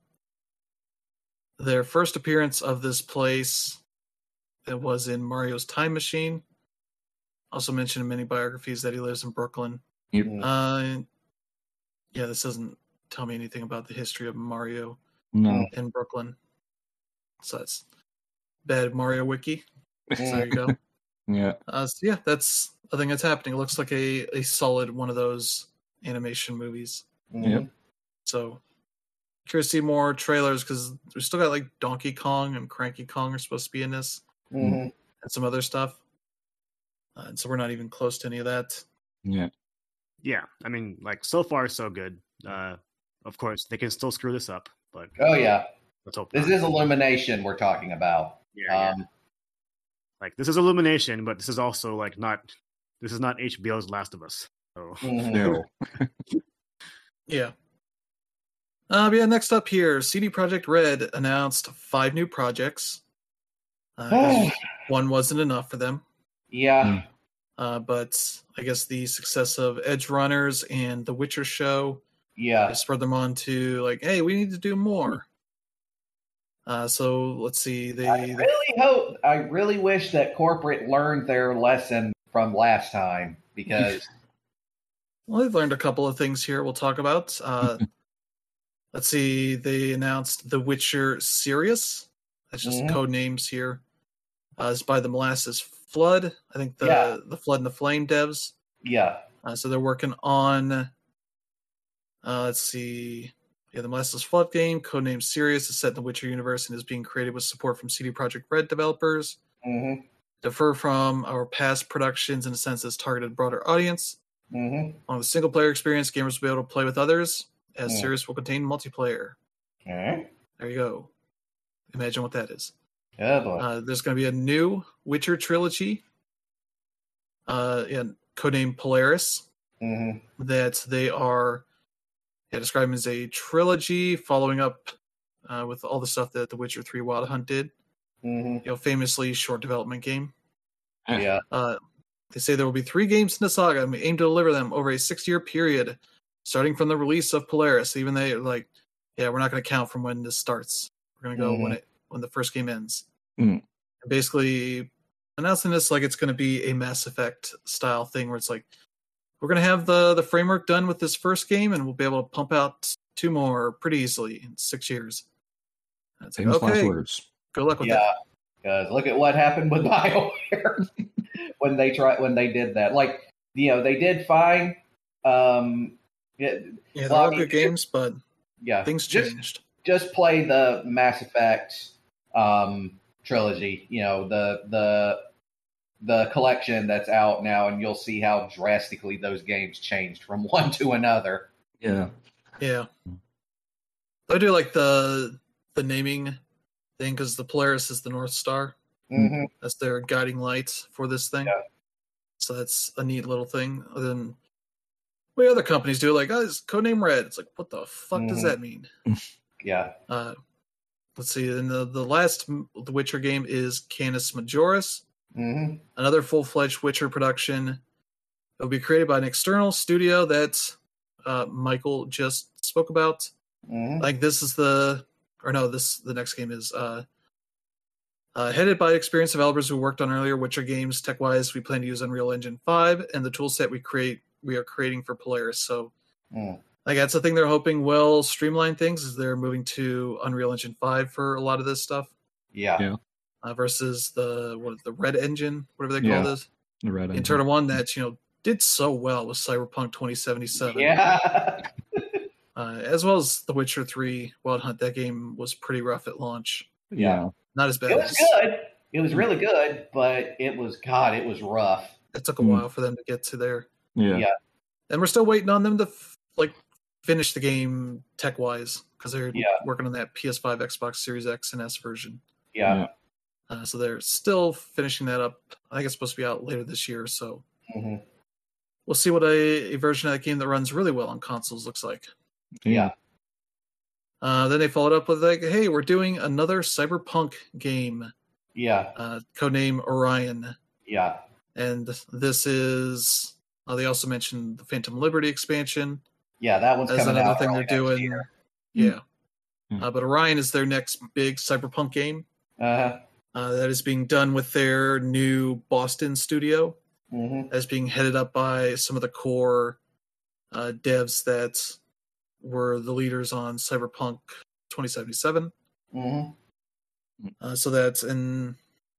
their first appearance of this place, it was in Mario's Time Machine. Also mentioned in many biographies that he lives in Brooklyn. Yep. Uh, yeah, this doesn't tell me anything about the history of Mario No, in Brooklyn. So that's bad Mario Wiki. So Mm. there you go. yeah, Uh, so yeah, that's a thing that's happening. It looks like a, a solid one of those animation movies. Mhm. So curious to see more trailers because we still got like Donkey Kong and Cranky Kong are supposed to be in this Mhm. and some other stuff. Uh, and so we're not even close to any of that. yeah, Yeah, I mean, like so far so good. Uh, of course, they can still screw this up, but Oh yeah, let's hope this not. is Illumination we're talking about. Yeah, yeah. Um, Like this is Illumination, but this is also like not. This is not H B O's Last of Us. So mhm. no, Yeah. Uh, but yeah, next up here, C D Projekt Red announced five new projects. Uh, 'cause one wasn't enough for them. Yeah. Mm. Uh, but I guess the success of Edge Runners and The Witcher show Yeah. has spurred them on to like, hey, we need to do more. Uh, so let's see. They, I really hope, I really wish that corporate learned their lesson from last time because. Well, they've learned a couple of things here we'll talk about. Uh, let's see. They announced The Witcher Sirius. That's just Mhm. code names here. Uh, it's by the Molasses Flood. I think the Yeah. the Flood and the Flame devs. Yeah. Uh, so they're working on. Uh, let's see. Yeah, the Molasses Flood game, codenamed Sirius, is set in the Witcher universe and is being created with support from C D Projekt Red developers. Mm-hmm. Differ from our past productions in a sense it's targeted a broader audience. Mm-hmm. On the single player experience, gamers will be able to play with others, as Mm. Sirius will contain multiplayer. All right. There you go. Imagine what that is. Oh boy. Uh, there's going to be a new Witcher trilogy, uh, yeah, codenamed Polaris, Mm-hmm. that they are yeah, described as a trilogy following up uh, with all the stuff that The Witcher three Wild Hunt did. Mm-hmm. You know, famously short development game. Yeah. Uh, they say there will be three games in the saga, and we aim to deliver them over a six-year period, starting from the release of Polaris. Even they like, yeah, we're not going to count from when this starts. We're going to go Mhm. when it when the first game ends. Mm. Basically, announcing this like it's going to be a Mass Effect style thing, where it's like we're going to have the the framework done with this first game, and we'll be able to pump out two more pretty easily in six years. And it's like, Famous last okay, words. good luck with Yeah. that. Because look at what happened with BioWare when they tried when they did that. Like, you know, they did fine. Um, it, Yeah, they're Well, I all mean, good games, but yeah, things just, changed. Just play the Mass Effect um, trilogy. You know, the the the collection that's out now, and you'll see how drastically those games changed from one to another. Yeah. Yeah. I do like the the naming thing because the Polaris is the North Star. Mm-hmm. That's their guiding light for this thing. Yeah. So that's a neat little thing. Other than the way other companies do, like, oh, it's codename Red. It's like, what the fuck does Mhm. that mean? Yeah. Uh, let's see. And the, the last The Witcher game is Canis Majoris, Mm-hmm. another full fledged Witcher production. It will be created by an external studio that uh, Michael just spoke about. Mm-hmm. Like this is the, or no, this the next game is uh, uh, headed by experienced developers who worked on earlier Witcher games. Tech wise, we plan to use Unreal Engine five and the tool set we create we are creating for Polaris. So, Mm. like that's the thing they're hoping will streamline things is they're moving to Unreal Engine five for a lot of this stuff Yeah. Yeah. uh, versus the what the Red Engine, whatever they call Yeah. this The red engine. internal one that you know did so well with Cyberpunk twenty seventy-seven. Yeah. Uh, as well as The Witcher three Wild Hunt. That game was pretty rough at launch. Yeah. Not as bad. It was as, good. It was really good, but it was God. It was rough. It took a Mm. while for them to get to there, Yeah. Yeah. and we're still waiting on them to f- like finish the game tech wise because they're Yeah. working on that P S five, Xbox Series X, and S version. Yeah. Yeah. Uh, so they're still finishing that up. I think it's supposed to be out later this year. So Mm-hmm. we'll see what a, a version of that game that runs really well on consoles looks like. Yeah. Uh, then they followed up with like, "Hey, we're doing another Cyberpunk game, Yeah. uh, codename Orion." Yeah. And this is uh, they also mentioned the Phantom Liberty expansion Yeah. That one's as coming another out thing early they're next doing. year. Yeah. Mm. Uh, but Orion is their next big cyberpunk game Uh-huh. uh, that is being done with their new Boston studio, Mm-hmm. as being headed up by some of the core uh, devs that were the leaders on Cyberpunk twenty seventy-seven. Mm-hmm. Uh, so that's in.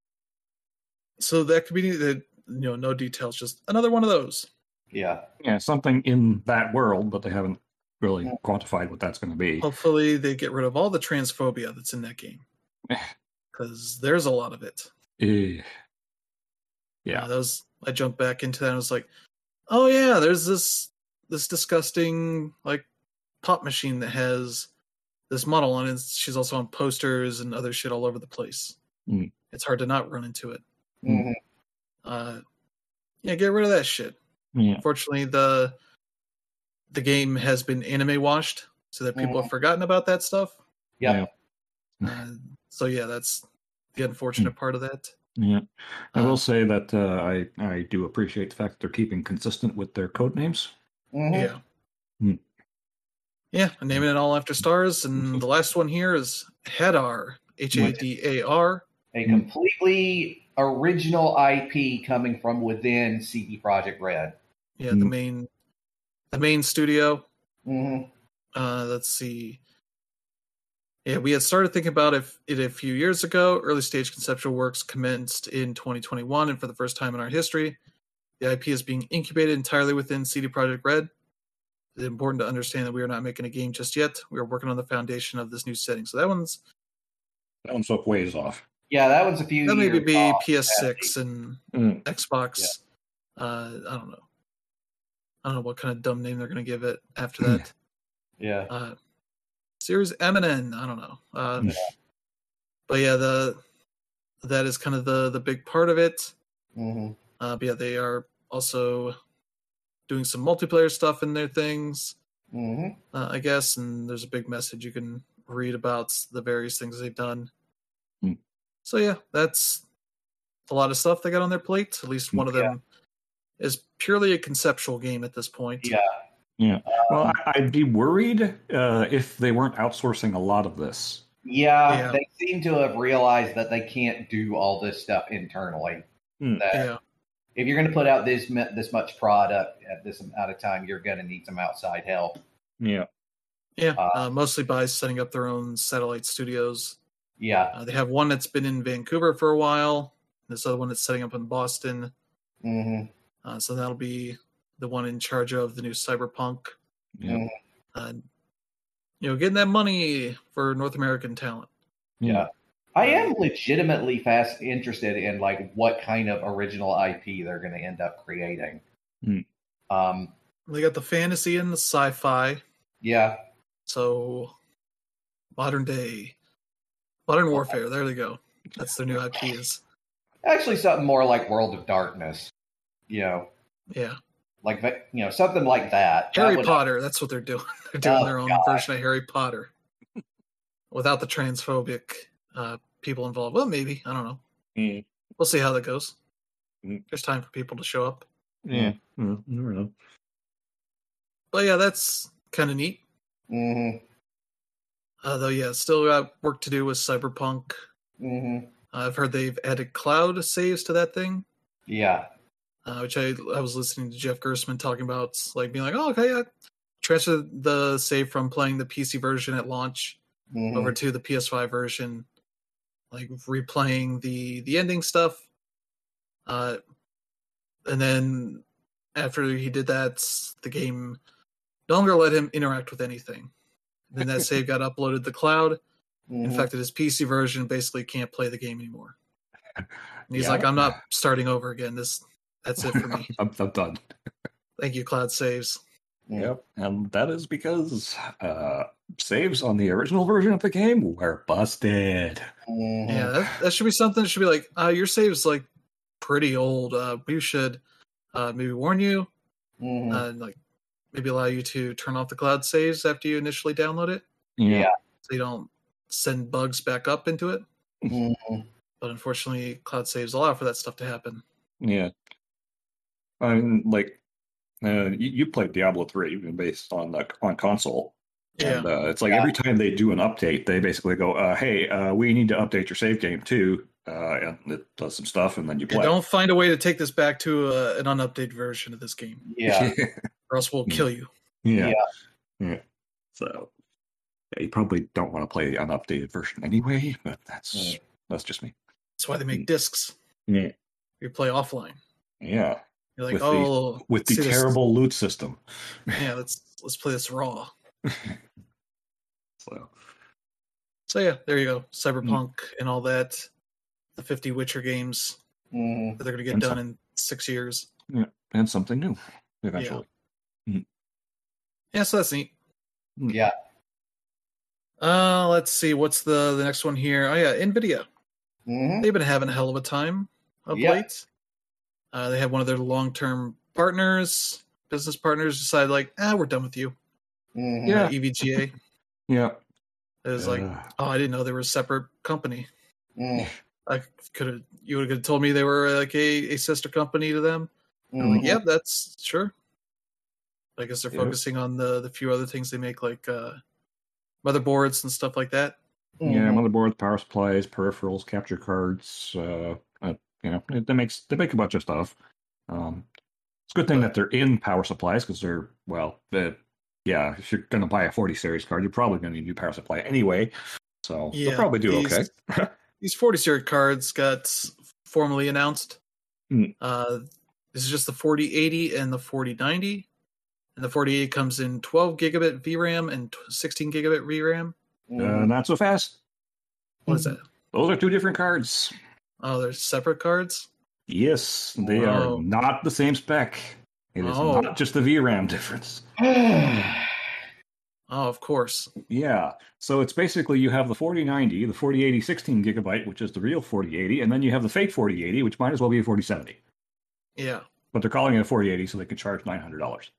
So that could be that you know no details, just another one of those. Yeah. Yeah. Something in that world, but they haven't really Yeah. quantified what that's going to be. Hopefully, they get rid of all the transphobia that's in that game because there's a lot of it. Eh. Yeah. Uh, that was I jumped back into that and was like, oh yeah, there's this this disgusting like pop machine that has this model on it. She's also on posters and other shit all over the place. Mm. It's hard to not run into it. Mm-hmm. Uh, yeah, get rid of that shit. Yeah. Unfortunately, the the game has been anime washed, so that people Mhm. have forgotten about that stuff. Yeah. Uh, so yeah, that's the unfortunate part of that. Yeah, I Uh, will say that uh, I I do appreciate the fact that they're keeping consistent with their code names. Mhm. Yeah. Hmm. Yeah, and naming it all after stars. And the last one here is Hadar, H A D A R. A Mm. completely original I P coming from within C D Projekt Red. Yeah, the Mm. main the main studio. hmm Uh, let's see. Yeah, we had started thinking about it, it a few years ago. Early stage conceptual works commenced in twenty twenty-one, and for the first time in our history, the I P is being incubated entirely within C D Projekt Red. It's important to understand that we are not making a game just yet. We are working on the foundation of this new setting. So that one's That one's up ways off. Yeah, that was a few that years maybe be off, P S six and Mm. Xbox. Uh, I don't know. I don't know what kind of dumb name they're going to give it after that. Yeah. Uh, Series M and N. I don't know. Uh, Yeah. But yeah, the that is kind of the the big part of it. hmm Uh, but yeah, they are also doing some multiplayer stuff in their things, hmm uh, I guess. And there's a big message you can read about the various things they've done. Hmm. So yeah, that's a lot of stuff they got on their plate. At least one of them is purely a conceptual game at this point. Yeah. Yeah. Well, I, I'd be worried uh, if they weren't outsourcing a lot of this. yeah, Yeah. They seem to have realized that they can't do all this stuff internally. Hmm. That Yeah, if you're going to put out this mu- this much product at this amount of time, you're going to need some outside help. Yeah. yeah. Uh, Uh, mostly by setting up their own satellite studios. Yeah. Uh, they have one that's been in Vancouver for a while. This other one that's setting up in Boston. hmm Uh, so that'll be the one in charge of the new Cyberpunk. Yeah. Uh, you know, getting that money for North American talent. Yeah. I am legitimately fast interested in like what kind of original I P they're going to end up creating. Hmm. Um, They got the fantasy and the sci-fi. yeah. So modern day, modern warfare. There they go. That's their new I P is. Actually, something more like World of Darkness. You know, Yeah, like you know something like that. Harry That would- Potter. That's what they're doing. They're doing Oh, their own God. version of Harry Potter without the transphobic uh, people involved. Well, maybe I don't know. Mm. We'll see how that goes. Mm. There's time for people to show up. Yeah. Well, I don't know. But yeah, that's kind of neat. Mhm. Uh, though, yeah, still got work to do with Cyberpunk. Mhm. Uh, I've heard they've added cloud saves to that thing, Yeah. uh, which I I was listening to Jeff Gersman talking about, like being like, oh, okay, yeah, transfer the save from playing the P C version at launch Mhm. over to the P S five version, like replaying the the ending stuff. Uh, and then after he did that, the game no longer let him interact with anything. Then that save got uploaded to the cloud. Mhm. In fact, his P C version basically can't play the game anymore. And he's Yeah. like, I'm not starting over again. This that's it for me. I'm, I'm done. Thank you, cloud saves. Mhm. Yep. And that is because uh, saves on the original version of the game were busted. Mhm. Yeah, that, that should be something. It should be like, uh, your save's like pretty old. Uh, we should uh, maybe warn you, Mhm. uh, like maybe allow you to turn off the cloud saves after you initially download it, Yeah. so you don't send bugs back up into it. Mhm. But unfortunately, cloud saves allow for that stuff to happen. Yeah. I mean, like, uh, you, you played Diablo three based on the, on console. Yeah, And uh, it's like Yeah. every time they do an update, they basically go, uh, hey, uh, we need to update your save game too. Uh, and it does some stuff, and then you Yeah, play. don't find a way to take this back to uh, an unupdated version of this game, Yeah. or else we'll Hmm. kill you. yeah. Yeah. Yeah. So, yeah, you probably don't want to play the unupdated version anyway, but that's Mm. that's just me. That's why they make Hmm. discs. Yeah. You play offline. Yeah. You're like, With the- oh, With the see this- terrible loot system. yeah, let's let's play this raw. So, So yeah, there you go. Cyberpunk and all that. The fifty Witcher games Mhm. that they're going to get And done some- in six years. and something new eventually. Yeah, so that's neat. Yeah. Uh, let's see. What's the the next one here? Oh yeah, Nvidia. Mhm. They've been having a hell of a time of Yeah. late. Uh, they had one of their long term partners, business partners, decide like, ah, we're done with you. Mhm. you know, Yeah. E V G A. Yeah. It was like, Uh, oh, I didn't know they were a separate company. Mm. I could have, you would have told me they were like a, a sister company to them. I'm like, Mhm. yep, that's sure. I guess they're Yep. focusing on the the few other things they make, like uh, motherboards and stuff like that. Yeah, Mhm. motherboards, power supplies, peripherals, capture cards. Uh, uh, you know, they makes they make a bunch of stuff. Um, it's a good thing But- that they're in power supplies because they're well, the yeah. If you're going to buy a forty series card, you're probably going to need a new power supply anyway. So Yeah, they'll probably do these, okay. These forty series cards got formally announced. Hmm. Uh, this is just the forty eighty and the forty ninety. And the forty eighty comes in twelve gigabit V RAM and sixteen gigabit V RAM. Uh, Mhm. not so fast. What is that? Those are two different cards. Oh, they're separate cards? Yes, they are Oh. not the same spec. It is Oh. not just the V RAM difference. Oh, of course. Yeah. So it's basically you have the forty ninety, the forty eighty sixteen gigabyte, which is the real forty eighty, and then you have the fake forty eighty, which might as well be a forty seventy. Yeah. But they're calling it a forty eighty so they can charge nine hundred dollars.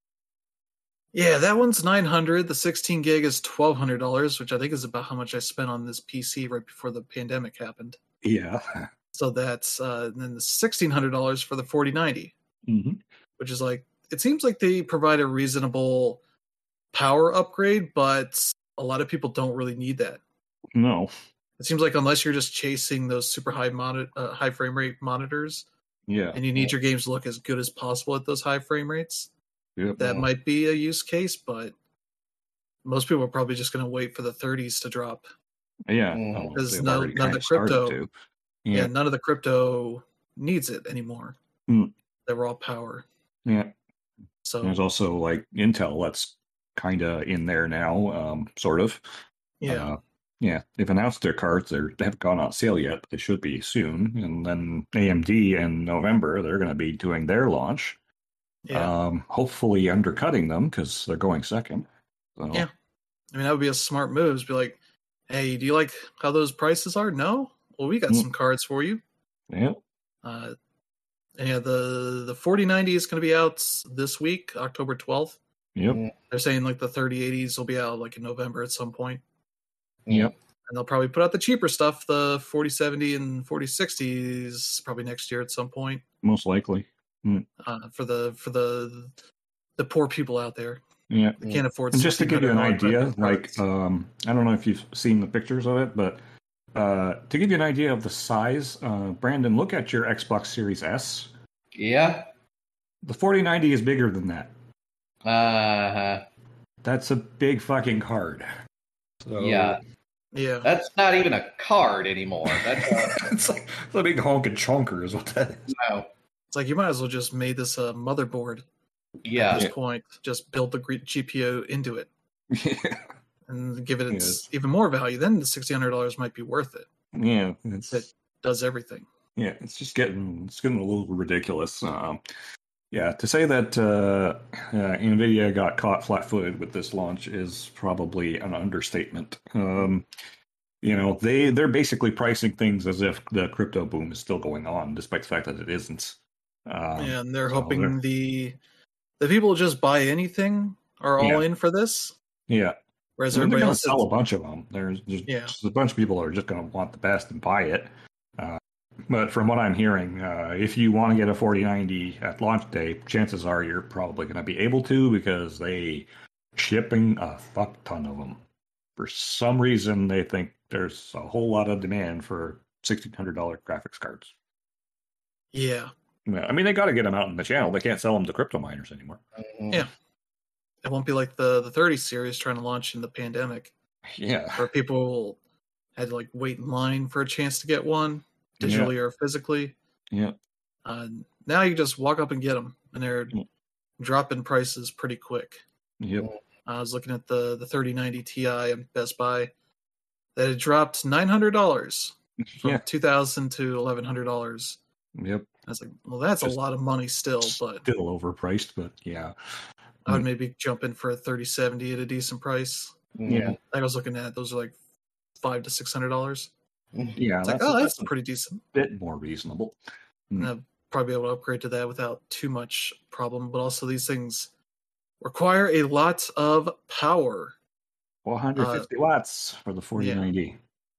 Yeah, that one's nine hundred. The sixteen gig is twelve hundred dollars, which I think is about how much I spent on this P C right before the pandemic happened. Yeah. So that's uh, and then the sixteen hundred dollars for the forty ninety, Mm-hmm. which is like, it seems like they provide a reasonable power upgrade, but a lot of people don't really need that. No. It seems like unless you're just chasing those super high moni- uh, high frame rate monitors, Yeah. and you need your games to look as good as possible at those high frame rates, Yep. that Mm. might be a use case. But most people are probably just going to wait for the thirties to drop. Yeah. Mm. Well, Because they've no- already none of kind the of started crypto- to. Yeah, Yeah. none of the crypto needs it anymore. Mm. They're raw power. Yeah. So There's also like Intel that's kind of in there now, um, sort of. yeah, Uh, yeah, they've announced their cards. They're, they haven't gone on sale yet. But they should be soon. And then A M D in November, they're going to be doing their launch. yeah. Um, hopefully undercutting them because they're going second. So, Yeah. I mean, that would be a smart move. Is be like, hey, do you like how those prices are? No? Well, we got Mm. some cards for you. yeah. Uh, and yeah, the the forty ninety is going to be out this week, October twelfth. Yep. They're saying like the thirty eighties will be out like in November at some point. Yep. And they'll probably put out the cheaper stuff, the forty seventy and forty sixties, probably next year at some point. Most likely. Uh, for the for the the poor people out there, Yeah. they can't afford. And just to give you an $sixteen hundred dollars idea, graphics like cards. um, I don't know if you've seen the pictures of it, but uh, to give you an idea of the size, uh, Brandon, look at your Xbox Series S. Yeah. The forty ninety is bigger than that. Uh-huh. That's a big fucking card. So, Yeah. yeah, That's not even a card anymore. That's a, it's like it's a big honking chonker is what that is. no. it's like you might as well just made this a motherboard at Yeah. this point. Just build the gre- G P U into it Yeah. and give it its Yes. even more value. Then the sixteen hundred dollars might be worth it. Yeah. It's That does everything. yeah, it's just getting it's getting a little ridiculous. Um, yeah, to say that uh, uh, Nvidia got caught flat-footed with this launch is probably an understatement. Um, you know, they they're basically pricing things as if the crypto boom is still going on, despite the fact that it isn't. Um, And they're so hoping they're- the the people who just buy anything are all Yeah. in for this, yeah, whereas they're everybody going to else is, sell a bunch of them. There's, there's Yeah. just a bunch of people that are just going to want the best and buy it. Uh, but from what I'm hearing, uh, if you want to get a forty ninety at launch day, chances are you're probably going to be able to because they shipping a fuck ton of them. For some reason, they think there's a whole lot of demand for sixteen hundred dollars graphics cards. yeah. Yeah, I mean, they got to get them out in the channel. They can't sell them to crypto miners anymore. Mhm. Yeah. It won't be like the the thirty series trying to launch in the pandemic, Yeah. where people had to like wait in line for a chance to get one, digitally or physically. Yeah. Uh, now you just walk up and get them, and they're Mm. dropping prices pretty quick. Yep. I was looking at the the thirty ninety Ti at Best Buy that had dropped nine hundred dollars from Yeah. two thousand to eleven hundred dollars. Yep. I was like, well, that's Just a lot of money still, but Still overpriced, but yeah. I would maybe jump in for a thirty seventy at a decent price. Yeah. Like I was looking at, those are like five to six hundred dollars. Yeah. It's like, that's, oh, that's that's pretty decent. a bit more reasonable. Mm. And I'll probably be able to upgrade to that without too much problem. But also, these things require a lot of power. four hundred fifty uh, watts for the forty ninety.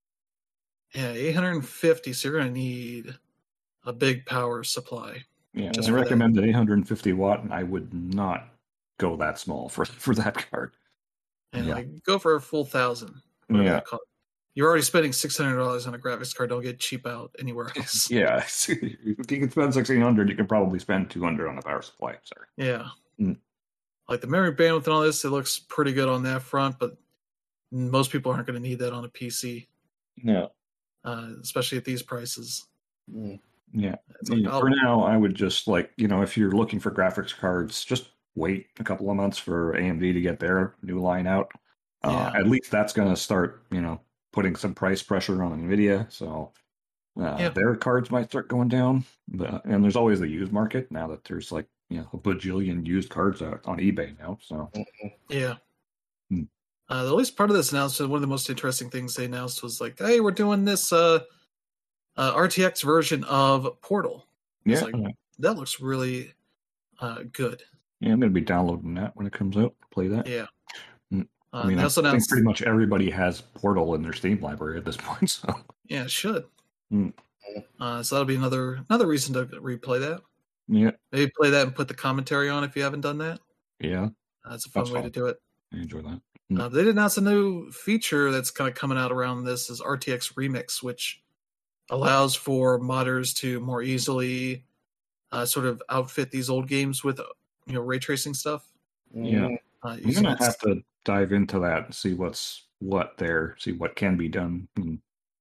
Yeah, eight hundred fifty, so you're going to need a big power supply. Yeah, just I recommend that eight hundred fifty watt, and I would not go that small for, for that card. And yeah. like go for a full thousand. Yeah. You're already spending six hundred dollars on a graphics card. Don't get cheap out anywhere else. Yeah. If you can spend sixteen hundred dollars, you can probably spend two hundred dollars on a power supply. Sorry. Yeah. Mm. Like the memory bandwidth and all this, it looks pretty good on that front, but most people aren't going to need that on a P C. No. Uh, especially at these prices. Mm. Yeah. Like, for now, I would just like, you know, if you're looking for graphics cards, just wait a couple of months for A M D to get their new line out. Uh, yeah. At least that's going to start, you know, putting some price pressure on NVIDIA. So uh, yeah. their cards might start going down. But, and there's always the used market now that there's like, you know, a bajillion used cards out on eBay now. So yeah. Hmm. Uh, the least part of this announcement, one of the most interesting things they announced was like, hey, we're doing this uh, uh, R T X version of Portal. Yeah. Like, that looks really uh, good. Yeah, I'm going to be downloading that when it comes out. Play that. Yeah. Mm. Uh, I mean, I also think announced... pretty much everybody has Portal in their Steam library at this point. So yeah, it should. Mm. Uh, so that'll be another another reason to replay that. Yeah. Maybe play that and put the commentary on if you haven't done that. Yeah. That's a fun That's way fun. to do it. I enjoy that. Mm. Uh, they did announce a new feature that's kind of coming out around this is R T X Remix, which allows for modders to more easily uh, sort of outfit these old games with, you know, ray tracing stuff. Yeah. Uh, I'm going to have to dive into that and see what's what there, see what can be done. And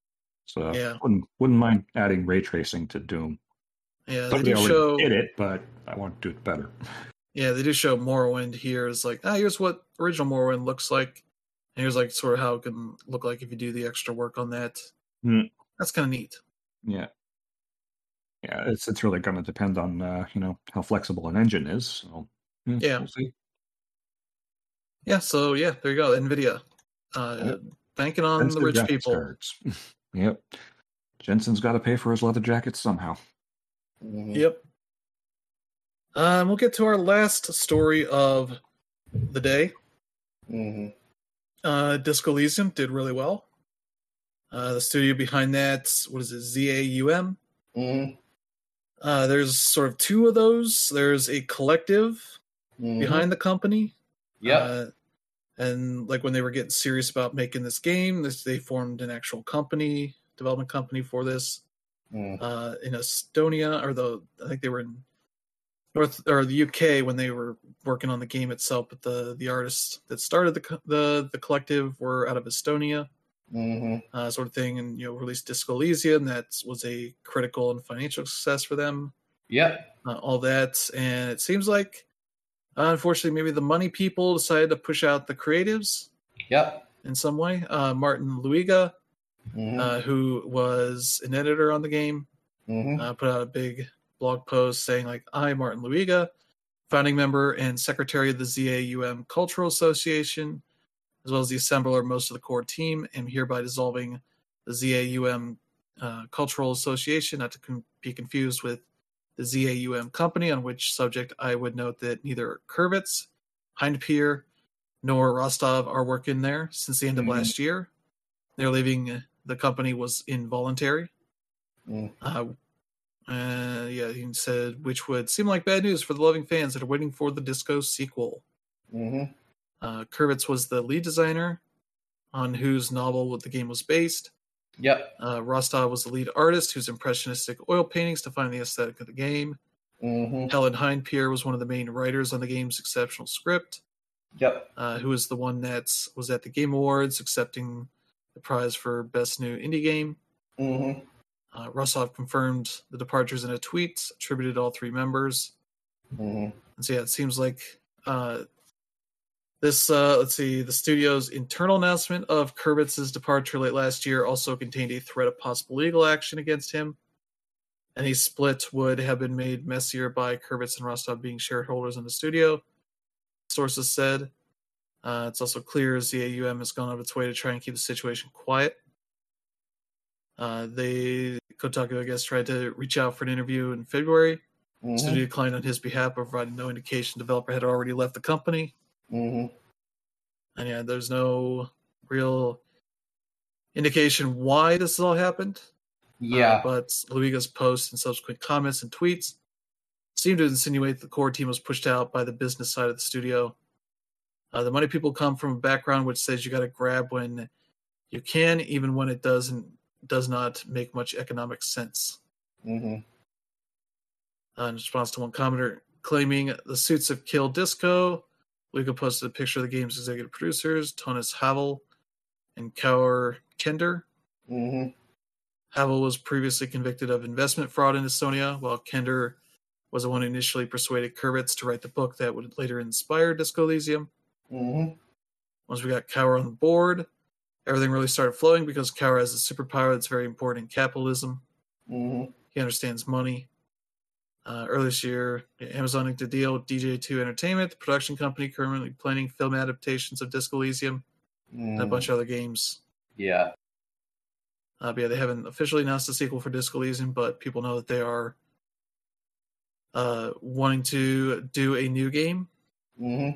so yeah. wouldn't, wouldn't mind adding ray tracing to Doom. Yeah, Somebody they do show did it, but I want to do it better. Yeah, they do show Morrowind here. It's like, ah, here's what original Morrowind looks like. And here's like sort of how it can look like if you do the extra work on that. Mm. That's kind of neat. Yeah. Yeah, it's it's really going to depend on, uh, you know, how flexible an engine is. So, yeah. Yeah. We'll see. Yeah, so yeah, there you go. NVIDIA. Uh, yep. Banking on Jensen the rich people. Cards. Yep. Jensen's got to pay for his leather jackets somehow. Mm-hmm. Yep. Um, we'll get to our last story of the day. Mm-hmm. Uh, Disco Elysium did really well. Uh, the studio behind that, what is it, Z A U M? Mm-hmm. Uh, there's sort of two of those. There's a collective mm-hmm. behind the company. Yeah. Uh, and like when they were getting serious about making this game, this, they formed an actual company, development company for this. Mm. Uh, in Estonia, or the I think they were in North or the U K when they were working on the game itself. But the the artists that started the the the collective were out of Estonia, mm-hmm. uh, sort of thing, and you know released Disco Elysium. That was a critical and financial success for them. Yep, uh, all that, and it seems like uh, unfortunately maybe the money people decided to push out the creatives. Yep, in some way. Uh, Martin Luiga. Mm-hmm. Uh, who was an editor on the game, mm-hmm. uh, put out a big blog post saying, like, I, Martin Luiga, founding member and secretary of the Z A U M Cultural Association, as well as the assembler of most of the core team, am hereby dissolving the Z A U M uh, Cultural Association, not to con- be confused with the Z A U M company, on which subject I would note that neither Kurvitz, Hindpier, nor Rostov are working there since the end of mm-hmm. last year. They're leaving... The company was involuntary. Mm. Uh, uh, yeah, he said, which would seem like bad news for the loving fans that are waiting for the Disco sequel. Mm-hmm. Uh, Kurvitz was the lead designer on whose novel the game was based. Yep. Uh, Rostov was the lead artist whose impressionistic oil paintings define the aesthetic of the game. Mm-hmm. Helen Hindpier was one of the main writers on the game's exceptional script. Yep. Uh, who was the one that was at the Game Awards accepting the prize for Best New Indie Game. Mm-hmm. Uh, Rostov confirmed the departures in a tweet, attributed all three members. Mm-hmm. And so yeah, it seems like uh, this, uh, let's see, the studio's internal announcement of Kurvitz's departure late last year also contained a threat of possible legal action against him. Any split would have been made messier by Kurvitz and Rostov being shareholders in the studio, sources said. Uh, it's also clear Z A U M has gone out of its way to try and keep the situation quiet. Uh, they, Kotaku, I guess, tried to reach out for an interview in February, Mm-hmm. Studio declined on his behalf, providing no indication the developer had already left the company. Mm-hmm. And yeah, there's no real indication why this all happened. Yeah. Uh, but Luiga's posts and subsequent comments and tweets seem to insinuate the core team was pushed out by the business side of the studio. Uh, the money people come from a background which says you got to grab when you can, even when it doesn't does not make much economic sense. Mm-hmm. Uh, in response to one commenter claiming the suits have killed Disco, Luiga posted a picture of the game's executive producers, Tonis Havel and Kaur Kender. Mm-hmm. Havel was previously convicted of investment fraud in Estonia, while Kender was the one who initially persuaded Kurvitz to write the book that would later inspire Disco Elysium. Mm-hmm. Once we got Kaur on board, everything really started flowing because Kaur has a superpower that's very important in capitalism. Mm-hmm. He understands money. Uh, earlier this year, Amazon inked a deal with D J two Entertainment, the production company currently planning film adaptations of Disco Elysium Mm-hmm. and a bunch of other games. Yeah. Uh, but yeah, they haven't officially announced a sequel for Disco Elysium, but people know that they are uh, wanting to do a new game. Mm-hmm.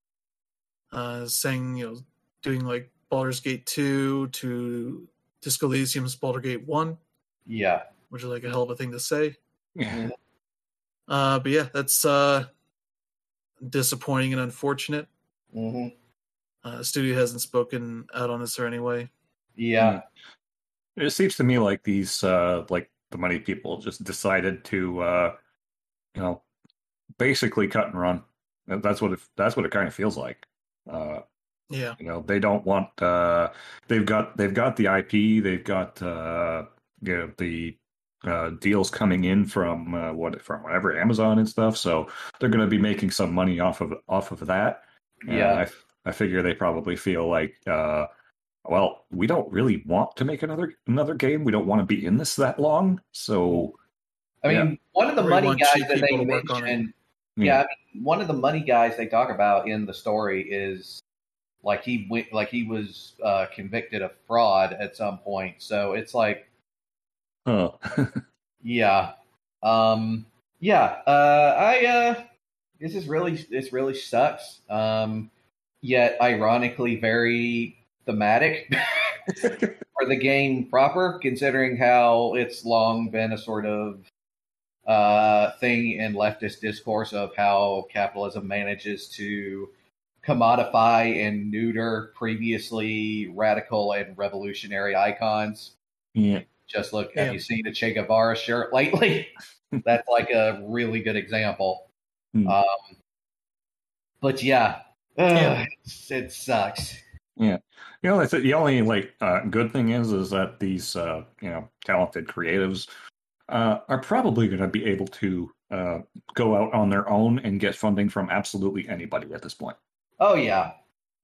Uh, saying, you know, doing like Baldur's Gate two to Disco Elysium's Baldur's Gate one, Yeah. which is like a hell of a thing to say. Yeah. Uh, but yeah, that's uh, disappointing and unfortunate. Mm-hmm. Uh, the studio hasn't spoken out on this or anyway. Yeah. It seems to me like these, uh, like the money people just decided to, uh, you know, basically cut and run. That's what it, that's what it kind of feels like. Uh, Yeah, you know, they don't want. Uh, they've got they've got the I P. They've got uh, you know, the uh, deals coming in from uh, what from whatever Amazon and stuff. So they're going to be making some money off of off of that. And Yeah. I I figure they probably feel like. Uh, Well, we don't really want to make another another game. We don't want to be in this that long. So, I mean, Yeah. one of the Or we money want guys cheap that they people to work on it. mentioned, yeah, yeah, I mean, one of the money guys they talk about in the story is like he went, like he was uh, convicted of fraud at some point. So it's like, huh. yeah, um, yeah. Uh, I uh, this is really this really sucks. Um, yet ironically, very thematic for the game proper, considering how it's long been a sort of uh, thing in leftist discourse of how capitalism manages to commodify and neuter previously radical and revolutionary icons. yeah, Just look, Yeah. have you seen a Che Guevara shirt lately? That's like a really good example. Hmm. Um, but yeah, Ugh, Yeah. it's, it sucks. yeah. You know, that's it. The only like uh, good thing is is that these uh, you know talented creatives uh, are probably going to be able to uh, go out on their own and get funding from absolutely anybody at this point. Oh yeah,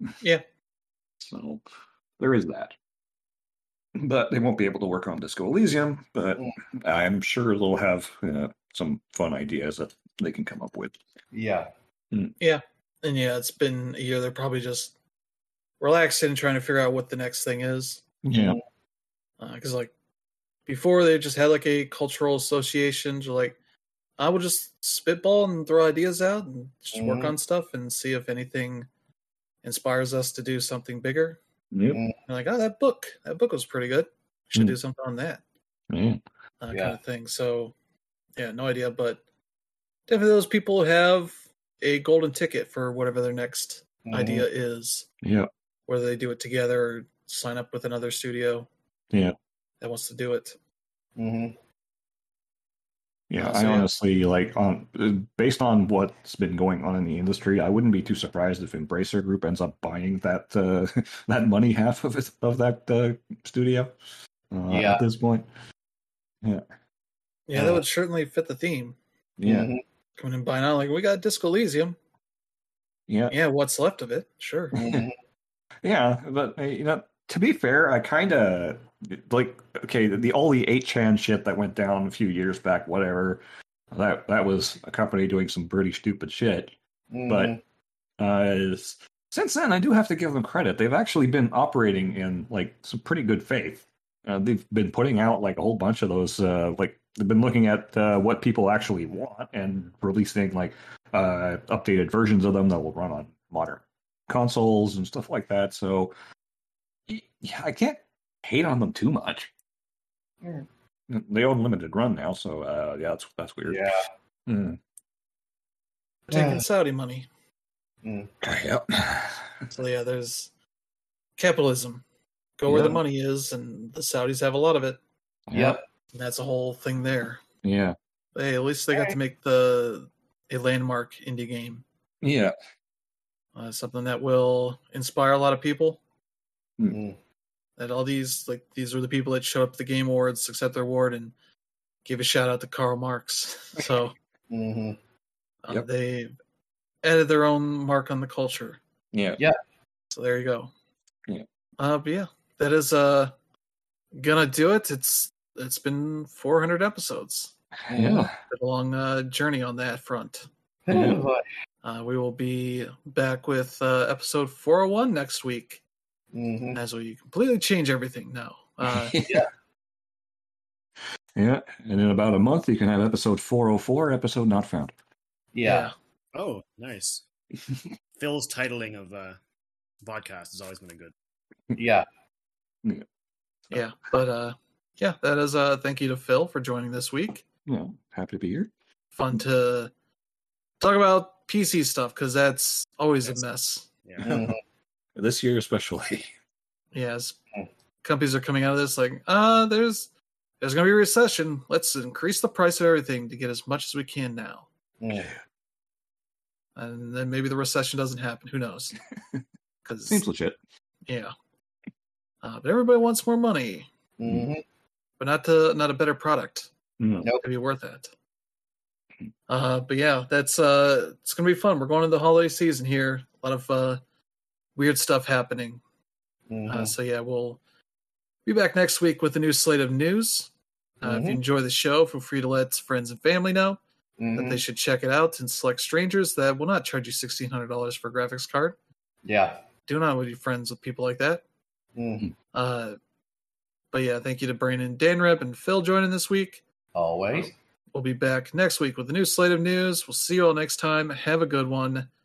So there is that. But they won't be able to work on Disco Elysium, but Mm. I'm sure they'll have uh, some fun ideas that they can come up with. yeah, and yeah, it's been a year. They're probably just relaxing and trying to figure out what the next thing is. Yeah. Because like before, they just had like a cultural association. You're like, I will just spitball and throw ideas out and just work Mhm. on stuff and see if anything inspires us to do something bigger. Yep. And like, oh, that book, that book was pretty good. We should Mm. do something on that Yeah. uh, Yeah. kind of thing. So, yeah, no idea, but definitely those people have a golden ticket for whatever their next Mhm. idea is, Yeah. whether they do it together or sign up with another studio Yeah. that wants to do it. Mhm. Yeah, Uh, I so, yeah. honestly like on based on what's been going on in the industry, I wouldn't be too surprised if Embracer Group ends up buying that uh, that money half of it of that uh, studio uh, Yeah. at this point. Yeah, Yeah, that would certainly fit the theme. yeah, Mhm. Coming and buying out, like, we got Disco Elysium. yeah, Yeah, what's left of it? Sure. Mhm. yeah. But uh, you know, to be fair, I kind of like okay the, the Oli eight chan shit that went down a few years back. Whatever, that that was a company doing some pretty stupid shit. Mhm. Uh, s- since then, I do have to give them credit. They've actually been operating in like some pretty good faith. Uh, they've been putting out like a whole bunch of those uh, like they've been looking at uh, what people actually want and releasing like uh, updated versions of them that will run on modern consoles and stuff like that. So yeah, I can't hate on them too much. Yeah. They own limited run now, so uh, yeah, that's that's weird. Yeah. Mm. Taking Saudi money. Mm. Yep. So yeah, there's capitalism. Go where Yeah. the money is, and the Saudis have a lot of it. Yep. And that's a whole thing there. Yeah. Hey, at least they got to make the a landmark indie game. Yeah. Uh, something that will inspire a lot of people. Mm. That all these like these are the people that show up at the Game Awards, accept their award, and give a shout out to Karl Marx. So hmm uh, Yep. they added their own mark on the culture. Yeah. So there you go. Yeah. Uh, but yeah, that is uh gonna do it. It's it's been four hundred episodes. Yeah. Been a long uh, journey on that front. Yeah. Uh, we will be back with uh, episode four oh one next week, hmm as we completely change everything now. Uh, yeah. Yeah. And in about a month, you can have episode four oh four, episode not found. Yeah. Oh, nice. Phil's titling of uh, podcast has always been good. Yeah. yeah, but uh, yeah, that is uh, thank you to Phil for joining this week. Yeah. Happy to be here. Fun to talk about P C stuff because that's always That's- a mess. Yeah. Mhm. This year, especially. Yes, Mm. companies are coming out of this like, uh, there's there's gonna be a recession. Let's increase the price of everything to get as much as we can now, Mm. and then maybe the recession doesn't happen. Who knows? Because Seems legit. yeah, uh, but everybody wants more money, Mhm. but not to not a better product Mm. Nope. to be worth it. Uh, but yeah, that's uh, it's gonna be fun. We're going into the holiday season here. A lot of uh, weird stuff happening. Mhm. Uh, so yeah, we'll be back next week with a new slate of news. Uh, If you Mhm. enjoy the show, feel free to let friends and family know that Mhm. they should check it out, and select strangers that will not charge you sixteen hundred dollars for a graphics card. Yeah. Do not be friends with people like that. Mhm. Uh, but yeah, thank you to Brandon, Danreb, and Phil joining this week. Always. We'll be back next week with a new slate of news. We'll see you all next time. Have a good one.